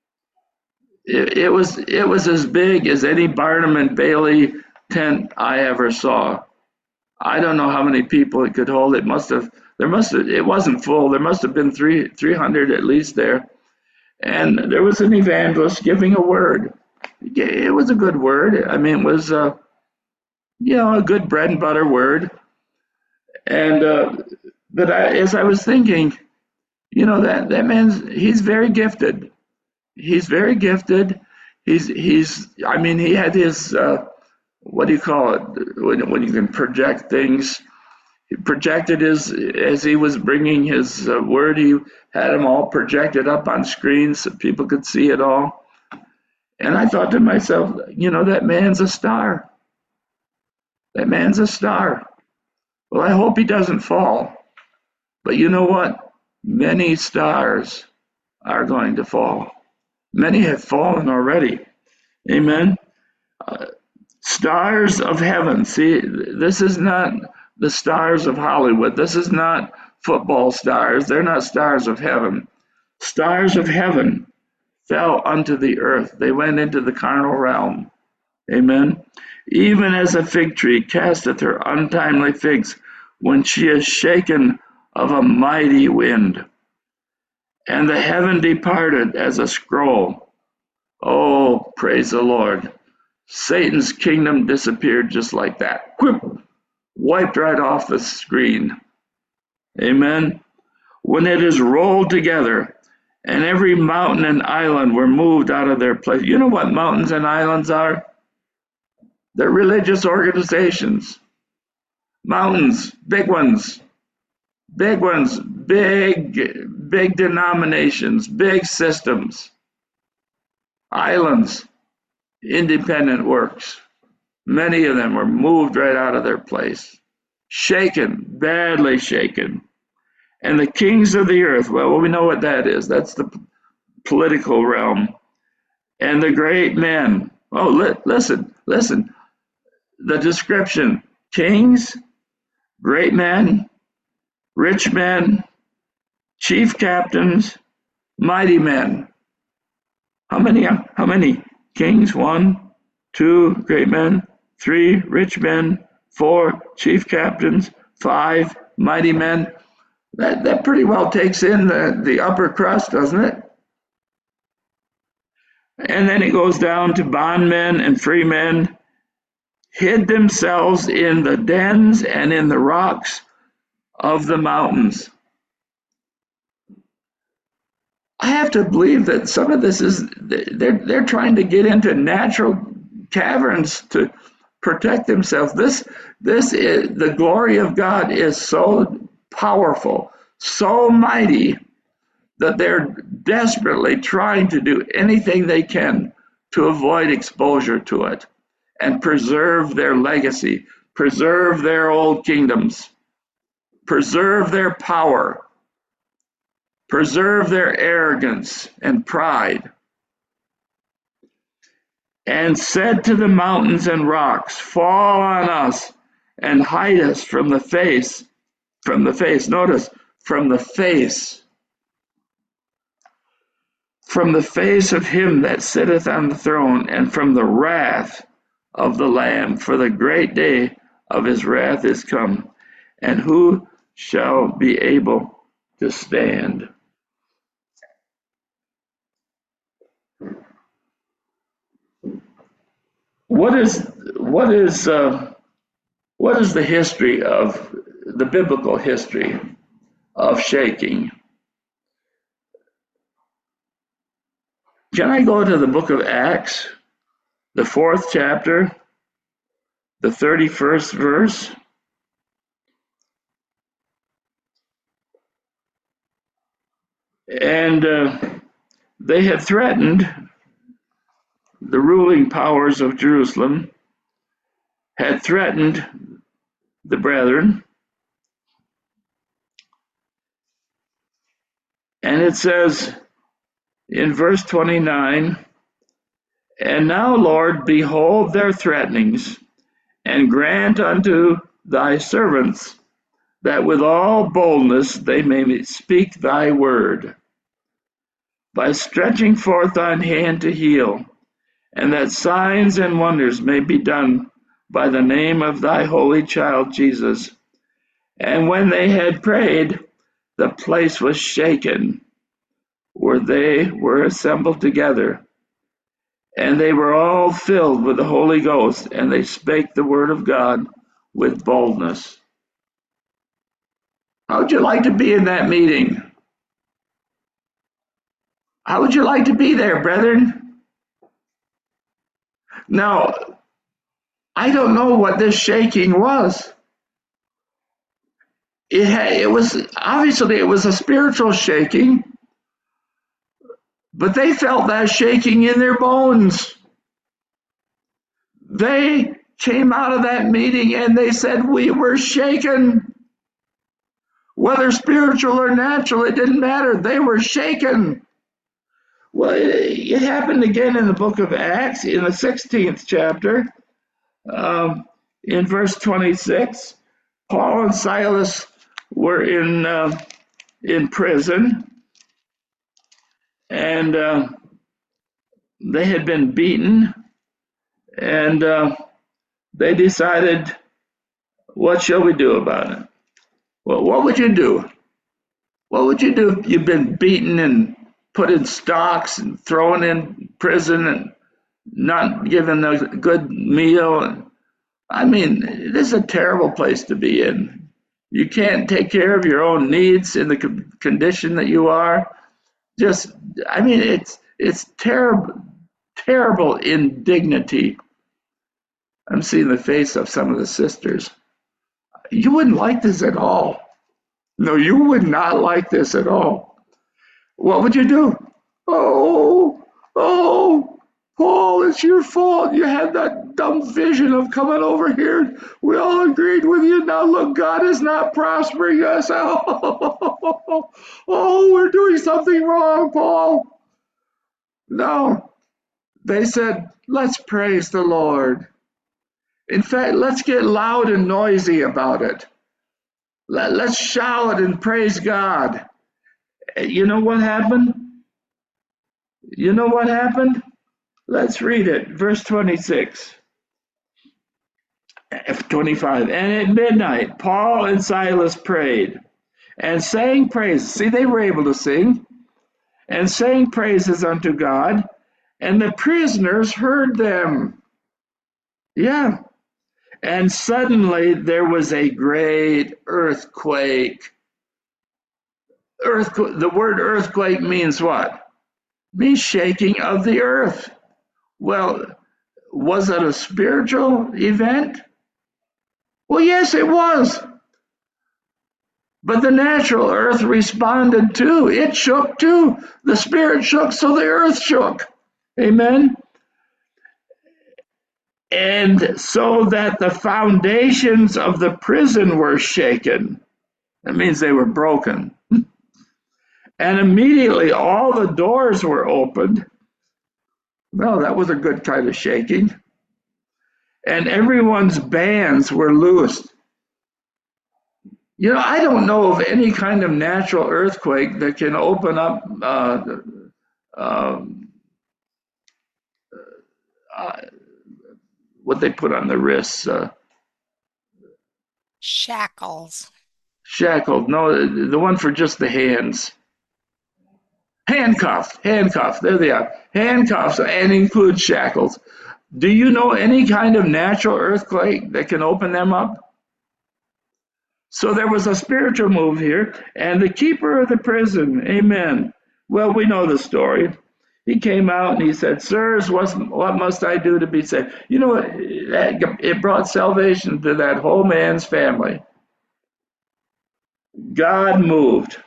It, it was it was as big as any Barnum and Bailey tent I ever saw. I don't know how many people it could hold. It must have. There must have. It wasn't full. There must have been three three hundred at least there. And there was an evangelist giving a word. It was a good word. I mean, it was, uh, you know, a good bread and butter word. And uh, but I, as I was thinking, you know, that that man's he's very gifted. He's very gifted. He's he's. I mean, he had his uh, what do you call it when when you can project things. He projected his as he was bringing his uh, word. He had them all projected up on screens so people could see it all. And I thought to myself, you know, that man's a star. That man's a star. Well, I hope he doesn't fall. But you know what? Many stars are going to fall. Many have fallen already. Amen. Uh, stars of heaven. See, this is not the stars of Hollywood. This is not football stars. They're not stars of heaven. Stars of heaven fell unto the earth. They went into the carnal realm. Amen. Even as a fig tree casteth her untimely figs when she is shaken of a mighty wind. And the heaven departed as a scroll. Oh, praise the Lord. Satan's kingdom disappeared just like that. Quip, wiped right off the screen. Amen. When it is rolled together, and every mountain and island were moved out of their place. You know what mountains and islands are? They're religious organizations. Mountains, big ones, big ones, big, big denominations, big systems. Islands, independent works. Many of them were moved right out of their place. Shaken, badly shaken. and the kings of the earth. Well, we know what that is. That's the political realm. And the great men. Oh, li- listen, listen. The description: kings, great men, rich men, chief captains, mighty men. How many? How many? Kings, one, two, great men, three, rich men, four, chief captains, five, mighty men. That, that pretty well takes in the, the upper crust, doesn't it? And then it goes down to bondmen and free men, hid themselves in the dens and in the rocks of the mountains. I have to believe that some of this is, they're, they're trying to get into natural caverns to protect themselves. This, this is, the glory of God is so powerful, so mighty, that they're desperately trying to do anything they can to avoid exposure to it and preserve their legacy, preserve their old kingdoms, preserve their power, preserve their arrogance and pride. And said to the mountains and rocks, fall on us and hide us from the face, from the face, notice, from the face, from the face of him that sitteth on the throne, and from the wrath of the Lamb, for the great day of his wrath is come. And who shall be able to stand? What is what is uh, what is the history of the biblical history of shaking? Can I go to the book of Acts, the fourth chapter, the thirty-first verse? And uh, they had threatened, the ruling powers of Jerusalem had threatened the brethren. And it says in verse twenty-nine, and now, Lord, behold their threatenings, and grant unto thy servants that with all boldness they may speak thy word, by stretching forth thine hand to heal, and that signs and wonders may be done by the name of thy holy child Jesus. And when they had prayed, the place was shaken, where they were assembled together. And they were all filled with the Holy Ghost, and they spake the word of God with boldness. How would you like to be in that meeting? How would you like to be there, brethren? Now, I don't know what this shaking was. It had, it was, obviously it was a spiritual shaking, but they felt that shaking in their bones. They came out of that meeting and they said, we were shaken. Whether spiritual or natural, it didn't matter. They were shaken. Well, it, it happened again in the book of Acts, in the sixteenth chapter, um, in verse twenty-six. Paul and Silas were in uh, in prison, and uh, they had been beaten, and uh, they decided, what shall we do about it? Well, what would you do? What would you do if you've been beaten and put in stocks and thrown in prison and not given a good meal? I mean, this is a terrible place to be in. You can't take care of your own needs in the condition that you are. Just, I mean, it's it's terrible, terrible indignity. I'm seeing the face of some of the sisters. You wouldn't like this at all. No, you would not like this at all. What would you do? Oh, oh, Paul, it's your fault. You had that dumb vision of coming over here. We all agreed with you. Now look, God is not prospering us. Oh, oh, we're doing something wrong, Paul. No, they said, let's praise the Lord. In fact, let's get loud and noisy about it. Let, let's shout and praise God. You know what happened? You know what happened? Let's read it. Verse twenty-six. twenty-five. And at midnight, Paul and Silas prayed and sang praises. See, they were able to sing and sang praises unto God, and the prisoners heard them. Yeah. And suddenly there was a great earthquake. Earthquake. The word earthquake means what? Means shaking of the earth. Well, was it a spiritual event? Well, yes, it was. But the natural earth responded too. It shook too. The spirit shook, so the earth shook. Amen. And so that the foundations of the prison were shaken. That means they were broken. And immediately all the doors were opened. Well, that was a good kind of shaking. And everyone's bands were loosed. You know, I don't know of any kind of natural earthquake that can open up uh, um, uh, what they put on the wrists. Uh, Shackles. Shackled. No, the one for just the hands. Handcuffs. Handcuffs. There they are. Handcuffs and include shackles. Do you know any kind of natural earthquake that can open them up? So there was a spiritual move here, and the keeper of the prison, amen. Well, we know the story. He came out and he said, sirs, what must I do to be saved? You know, it brought salvation to that whole man's family. God moved.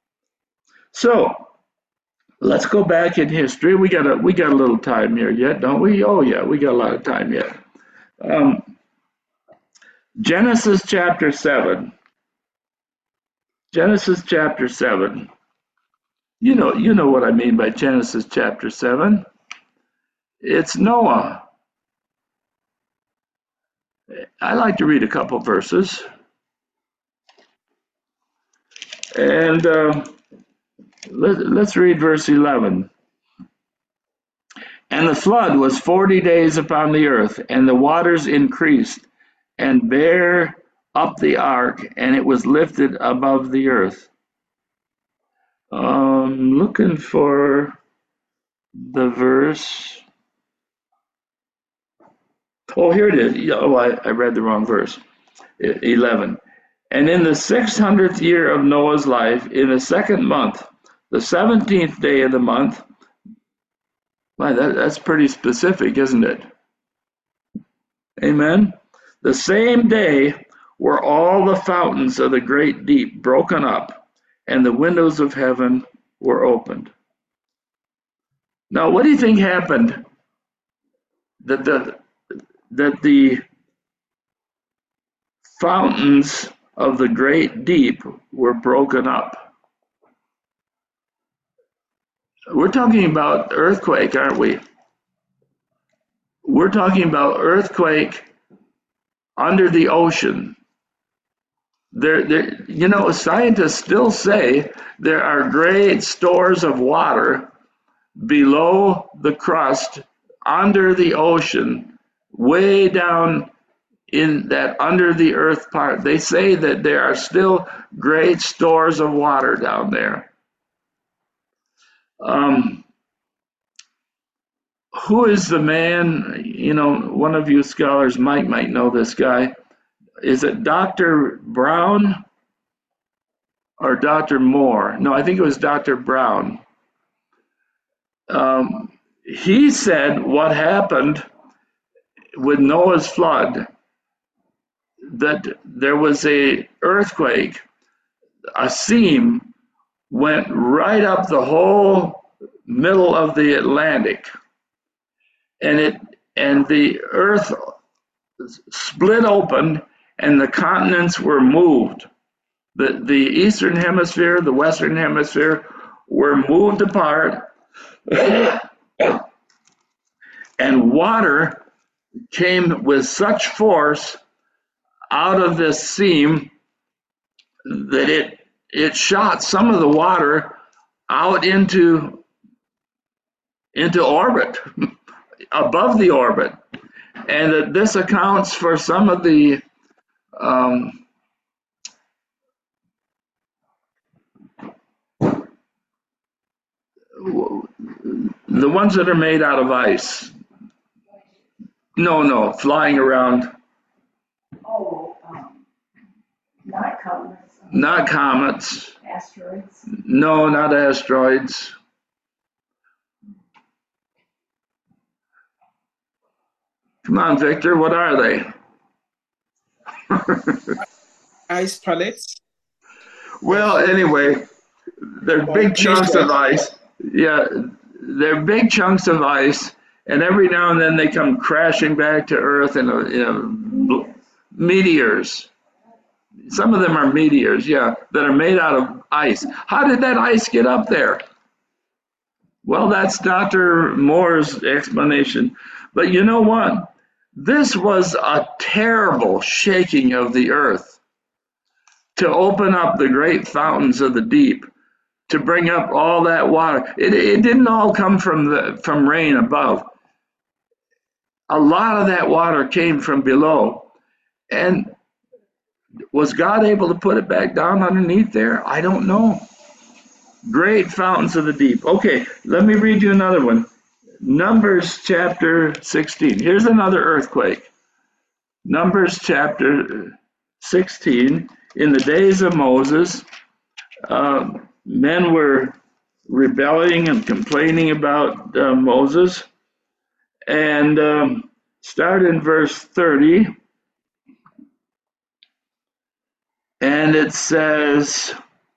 So let's go back in history. We got a we got a little time here yet, don't we? Oh yeah, we got a lot of time yet. Um, Genesis chapter seven. Genesis chapter seven. You know, you know what I mean by Genesis chapter seven. It's Noah. I like to read a couple verses. And uh, let, let's read verse eleven. And the flood was forty days upon the earth, and the waters increased, and bare up the ark, and it was lifted above the earth. Um, looking for the verse. Oh, here it is. Oh, I, I read the wrong verse. eleven. And in the six hundredth year of Noah's life, in the second month, the seventeenth day of the month, wow, that, that's pretty specific, isn't it? Amen. The same day were all the fountains of the great deep broken up, and the windows of heaven were opened. Now, what do you think happened? That the that the fountains of the great deep were broken up. We're talking about earthquake, aren't we? We're talking about earthquake under the ocean. There, there, you know, scientists still say there are great stores of water below the crust, under the ocean, way down in that under the earth part. They say that there are still great stores of water down there. Um, who is the man? You know, one of you scholars, Mike, might know this guy. Is it Doctor Brown or Doctor Moore? No, I think it was Doctor Brown. Um, he said what happened with Noah's flood, that there was a earthquake, a seam went right up the whole middle of the Atlantic. and it and the earth split open, and the continents were moved. The the eastern hemisphere, the western hemisphere were moved apart, and water came with such force out of this seam that it it shot some of the water out into into orbit, above the orbit, and that this accounts for some of the um, the ones that are made out of ice. No, no, flying around. Oh, um, not comets. Not comets. Asteroids. No, not asteroids. Come on, Victor, what are they? Ice pellets. Well, anyway, they're big chunks of ice. Yeah, they're big chunks of ice, and every now and then they come crashing back to Earth in, a, in a, meteors. Some of them are meteors, yeah, that are made out of ice. How did that ice get up there? Well, that's Doctor Moore's explanation. But you know what? This was a terrible shaking of the earth to open up the great fountains of the deep, to bring up all that water. It, it didn't all come from the from rain above. A lot of that water came from below. And was God able to put it back down underneath there? I don't know. Great fountains of the deep. Okay, let me read you another one. Numbers chapter sixteen. Here's another earthquake. Numbers chapter sixteen. In the days of Moses, uh, men were rebelling and complaining about uh, Moses. And um, start in verse thirty. And it says,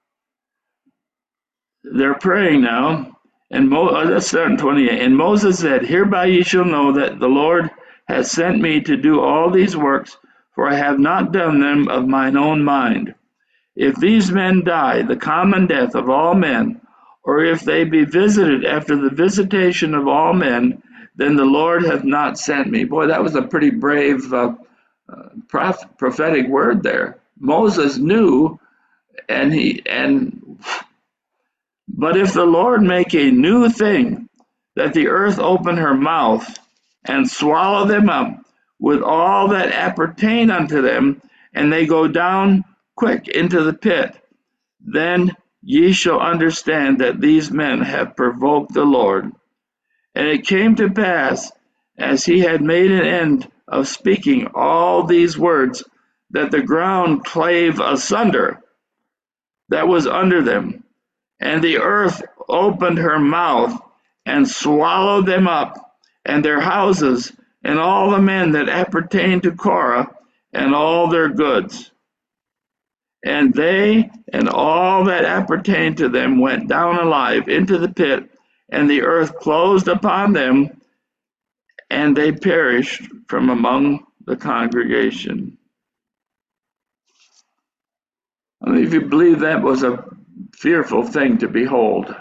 they're praying now. And Mo, uh, let's start in twenty-eight. And Moses said, hereby ye shall know that the Lord has sent me to do all these works, for I have not done them of mine own mind. If these men die the common death of all men, or if they be visited after the visitation of all men, then the Lord hath not sent me. Boy, that was a pretty brave uh, uh, proph- prophetic word there. Moses knew, and he and but if the Lord make a new thing, that the earth open her mouth and swallow them up with all that appertain unto them, and they go down quick into the pit, then ye shall understand that these men have provoked the Lord. And it came to pass, as he had made an end of speaking all these words, that the ground clave asunder that was under them, and the earth opened her mouth and swallowed them up, and their houses, and all the men that appertained to Korah, and all their goods. And they and all that appertained to them went down alive into the pit, and the earth closed upon them, and they perished from among the congregation. I mean, if you believe that was a fearful thing to behold.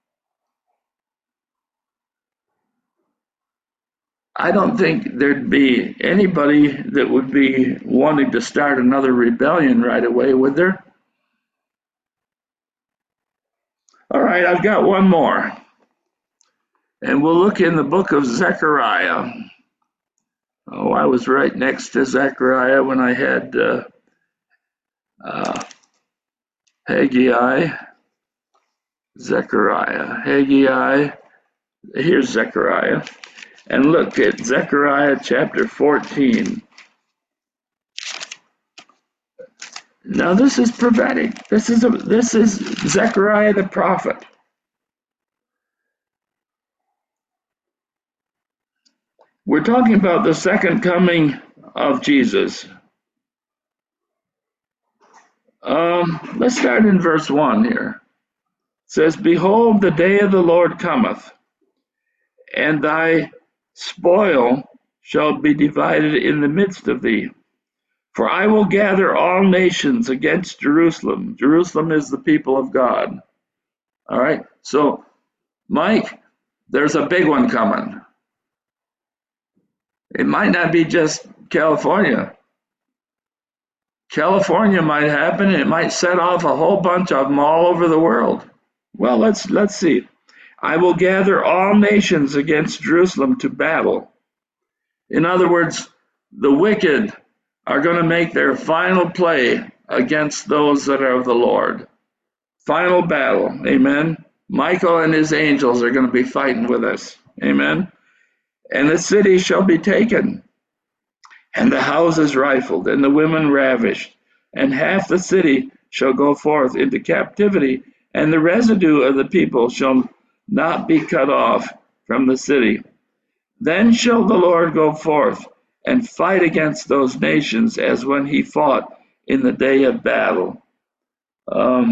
I don't think there'd be anybody that would be wanting to start another rebellion right away, would there? All right, I've got one more. And we'll look in the book of Zechariah. Oh, I was right next to Zechariah when I had uh, uh, Haggai, Zechariah, Haggai. Here's Zechariah. And look at Zechariah chapter fourteen. Now this is prophetic. This is a, this is Zechariah the prophet. We're talking about the second coming of Jesus. Um, let's start in verse one here. It says, behold, the day of the Lord cometh, and thy spoil shall be divided in the midst of thee. For I will gather all nations against Jerusalem. Jerusalem is the people of God. All right. So, Mike, there's a big one coming. It might not be just California. California might happen, and it might set off a whole bunch of them all over the world. Well, let's let's see. I will gather all nations against Jerusalem to battle. In other words, the wicked are going to make their final play against those that are of the Lord. Final battle. Amen. Michael and his angels are going to be fighting with us. Amen. And the city shall be taken, and the houses rifled, and the women ravished, and half the city shall go forth into captivity, and the residue of the people shall not be cut off from the city. Then shall the Lord go forth and fight against those nations as when he fought in the day of battle. Um,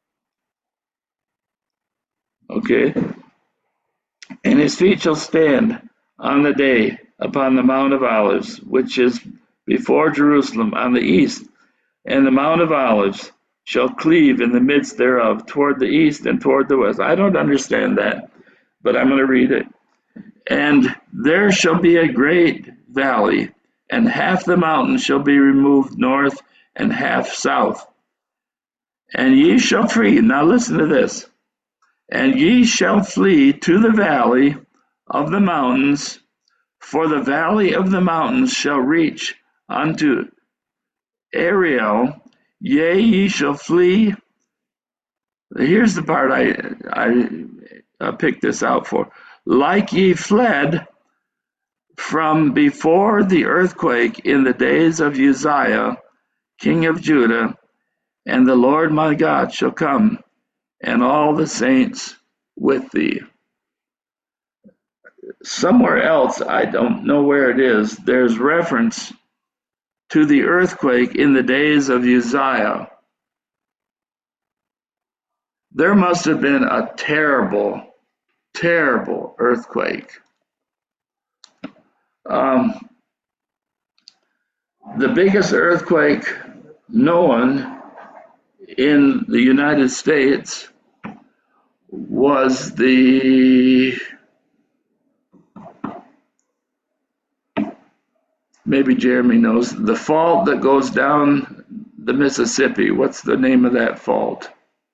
okay. And his feet shall stand on the day upon the Mount of Olives, which is before Jerusalem on the east, and the Mount of Olives shall cleave in the midst thereof toward the east and toward the west. I don't understand that, but I'm going to read it. And there shall be a great valley, and half the mountain shall be removed north and half south. And ye shall flee. Now listen to this. And ye shall flee to the valley of the mountains, for the valley of the mountains shall reach unto Ariel. Yea, ye shall flee. Here's the part I, I, I picked this out for. Like ye fled from before the earthquake in the days of Uzziah, king of Judah, and the Lord my God shall come, and all the saints with thee. Somewhere else, I don't know where it is, there's reference to the earthquake in the days of Uzziah. There must have been a terrible, terrible earthquake. Um, the biggest earthquake known in the United States was the, maybe Jeremy knows, the fault that goes down the Mississippi. What's the name of that fault?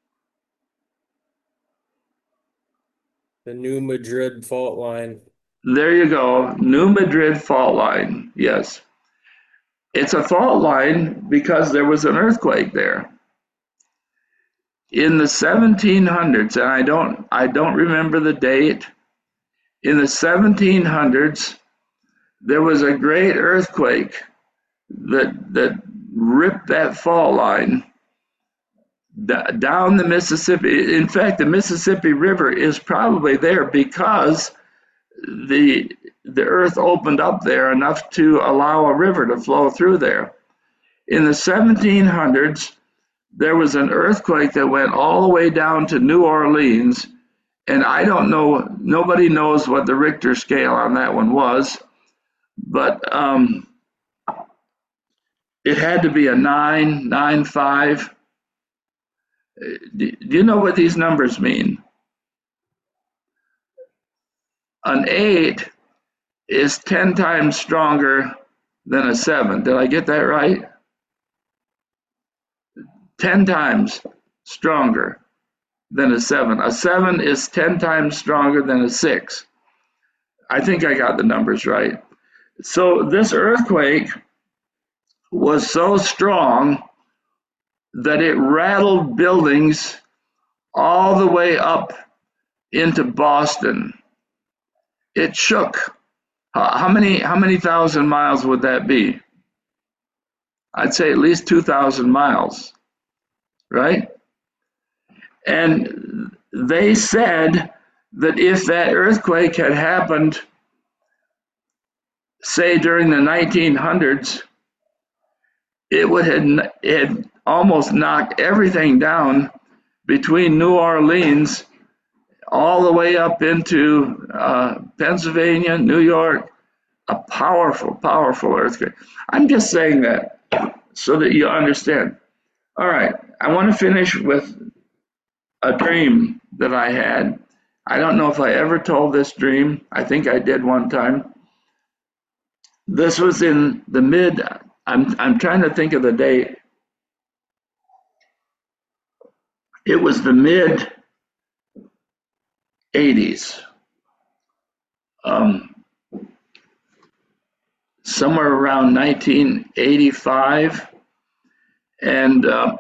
The New Madrid fault line. There you go, New Madrid fault line, yes. It's a fault line because there was an earthquake there. In the seventeen hundreds, and I don't, I don't remember the date, in the seventeen hundreds, there was a great earthquake that, that ripped that fault line down the Mississippi. In fact, the Mississippi River is probably there because the the earth opened up there enough to allow a river to flow through there. In the seventeen hundreds, there was an earthquake that went all the way down to New Orleans, and I don't know, nobody knows what the Richter scale on that one was, but um, it had to be a nine, nine, five. Do you know what these numbers mean? An eight is ten times stronger than a seven. Did I get that right? ten times stronger than a seven. A seven is ten times stronger than a six. I think I got the numbers right. So this earthquake was so strong that it rattled buildings all the way up into Boston. It shook. How many, how many thousand miles would that be? I'd say at least two thousand miles, right? And they said that if that earthquake had happened, say during the nineteen hundreds, it would have it almost knocked everything down between New Orleans all the way up into uh, Pennsylvania, New York. A powerful, powerful earthquake. I'm just saying that so that you understand. All right, I want to finish with a dream that I had. I don't know if I ever told this dream. I think I did one time. This was in the mid, I'm, I'm trying to think of the date. It was the mid eighties. Um, somewhere around nineteen eighty-five. And uh,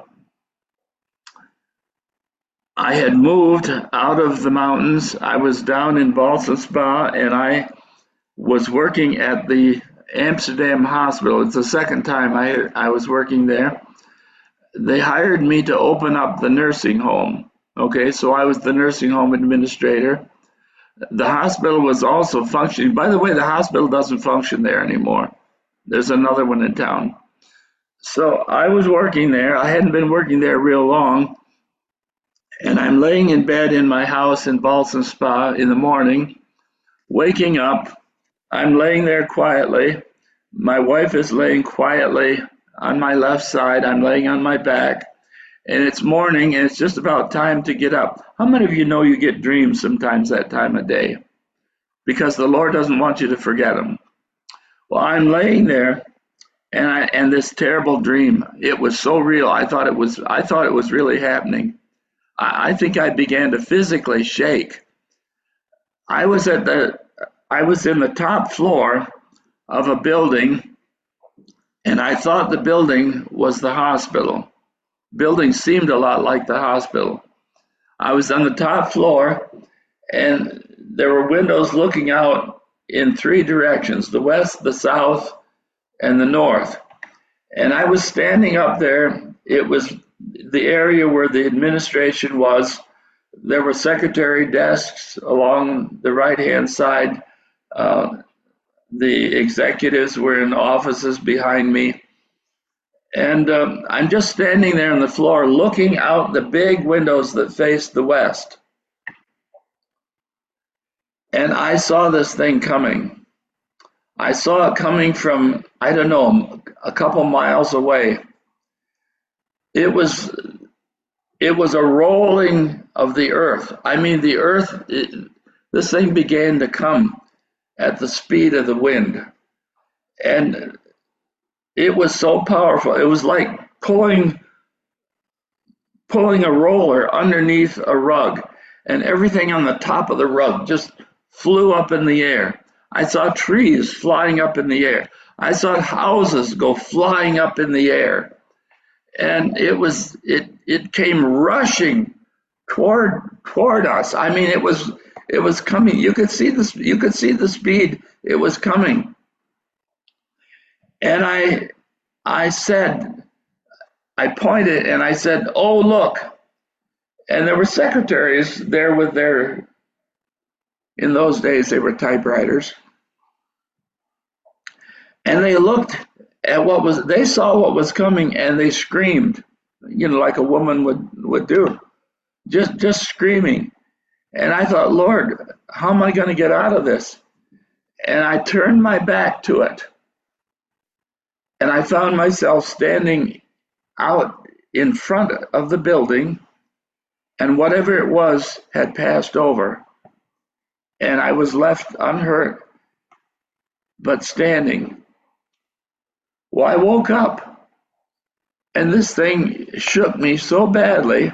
I had moved out of the mountains. I was down in Ballston Spa, and I was working at the Amsterdam Hospital. It's the second time I, I was working there. They hired me to open up the nursing home. Okay, so I was the nursing home administrator. The hospital was also functioning. By the way, the hospital doesn't function there anymore. There's another one in town. So I was working there. I hadn't been working there real long. And I'm laying in bed in my house in Ballston Spa in the morning, waking up. I'm laying there quietly. My wife is laying quietly on my left side. I'm laying on my back. And it's morning, and it's just about time to get up. How many of you know you get dreams sometimes that time of day? Because the Lord doesn't want you to forget them. Well, I'm laying there, and I, and this terrible dream, it was so real. I thought it was, I thought it was really happening. I, I think I began to physically shake. I was at the, I was in the top floor of a building, and I thought the building was the hospital. Building seemed a lot like the hospital. I was on the top floor, and there were windows looking out in three directions, the west, the south, and the north. And I was standing up there. It was the area where the administration was. There were secretary desks along the right-hand side. Uh, the executives were in offices behind me. And um, I'm just standing there on the floor looking out the big windows that face the west. And I saw this thing coming. I saw it coming from, I don't know, a couple miles away. It was, it was a rolling of the earth. I mean, the earth, it, this thing began to come at the speed of the wind. And it was so powerful. It was like pulling, pulling a roller underneath a rug, and everything on the top of the rug just flew up in the air. I saw trees flying up in the air. I saw houses go flying up in the air. And it was, it, it came rushing toward, toward us. I mean, it was, it was coming. You could see this, you could see the speed it was coming. And I, I said, I pointed and I said, "Oh, look." And there were secretaries there with their, in those days, they were typewriters. And they looked at what was, they saw what was coming, and they screamed, you know, like a woman would, would do, just, just screaming. And I thought, Lord, how am I going to get out of this? And I turned my back to it. And I found myself standing out in front of the building, and whatever it was had passed over. And I was left unhurt, but standing. Well, I woke up, and this thing shook me so badly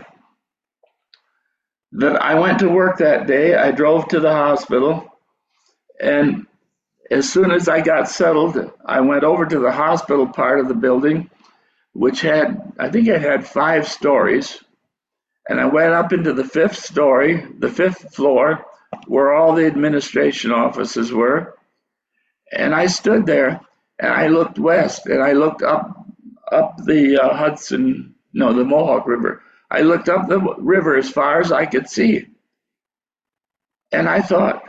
that I went to work that day. I drove to the hospital, and as soon as I got settled, I went over to the hospital part of the building, which had, I think it had five stories. And I went up into the fifth story, the fifth floor, where all the administration offices were. And I stood there, and I looked west, and I looked up, up the uh, Hudson, no, the Mohawk River. I looked up the river as far as I could see. And I thought,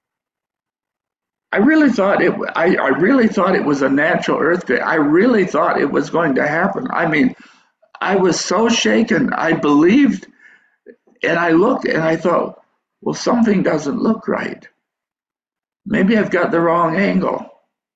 I really thought it, I, I really thought it was a natural earthquake. I really thought it was going to happen. I mean, I was so shaken. I believed, and I looked and I thought, well, something doesn't look right. Maybe I've got the wrong angle.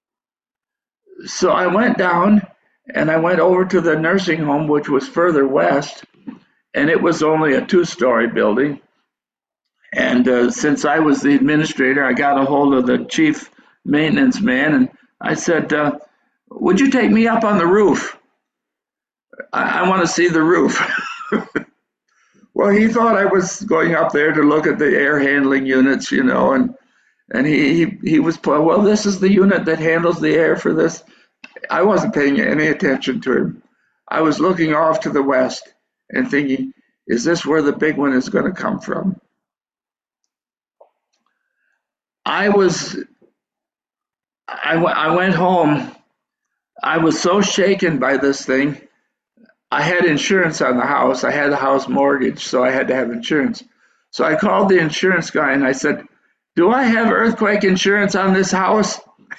So I went down and I went over to the nursing home, which was further west, and it was only a two-story building. And uh, since I was the administrator, I got a hold of the chief maintenance man, and I said, uh, would you take me up on the roof? I, I want to see the roof. Well, he thought I was going up there to look at the air handling units, you know, and and he, he, he was, well, this is the unit that handles the air for this. I wasn't paying any attention to him. I was looking off to the west and thinking, is this where the big one is going to come from? I was, I, I went home. I was so shaken by this thing. I had insurance on the house. I had the house mortgage, so I had to have insurance. So I called the insurance guy and I said, do I have earthquake insurance on this house?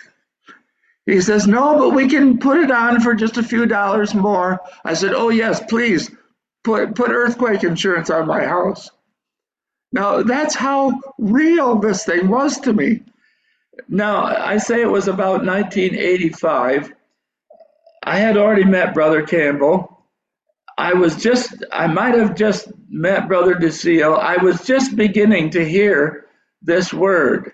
He says, no, but we can put it on for just a few dollars more. I said, oh yes, please put, put earthquake insurance on my house. Now that's how real this thing was to me. Now I say it was about nineteen eighty-five. I had already met Brother Campbell. I was just, I might have just met Brother DeSeo. I was just beginning to hear this word,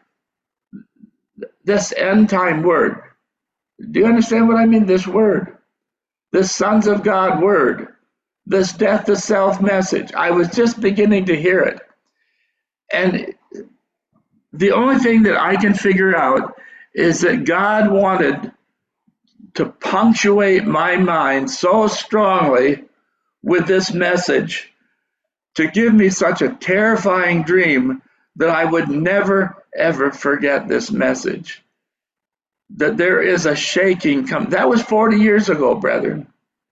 this end time word. Do you understand what I mean? This word, this sons of God word, this death to self message. I was just beginning to hear it. And the only thing that I can figure out is that God wanted to punctuate my mind so strongly with this message to give me such a terrifying dream that I would never, ever forget this message. That there is a shaking come. That was forty years ago, brethren.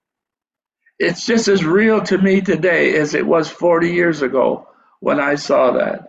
It's just as real to me today as it was forty years ago when I saw that.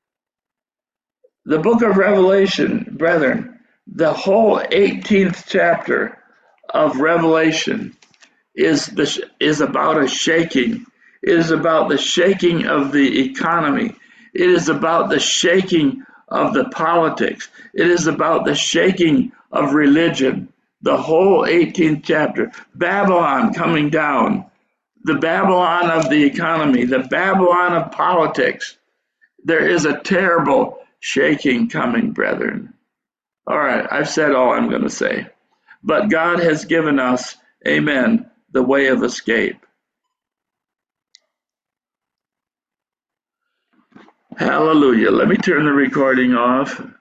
The book of Revelation, brethren, the whole eighteenth chapter of Revelation is the, is about a shaking. It is about the shaking of the economy. It is about the shaking of the politics. It is about the shaking of religion. The whole eighteenth chapter. Babylon coming down. The Babylon of the economy. The Babylon of politics. There is a terrible shaking coming, brethren. All right, I've said all I'm going to say. But God has given us, amen, the way of escape. Hallelujah. Let me turn the recording off.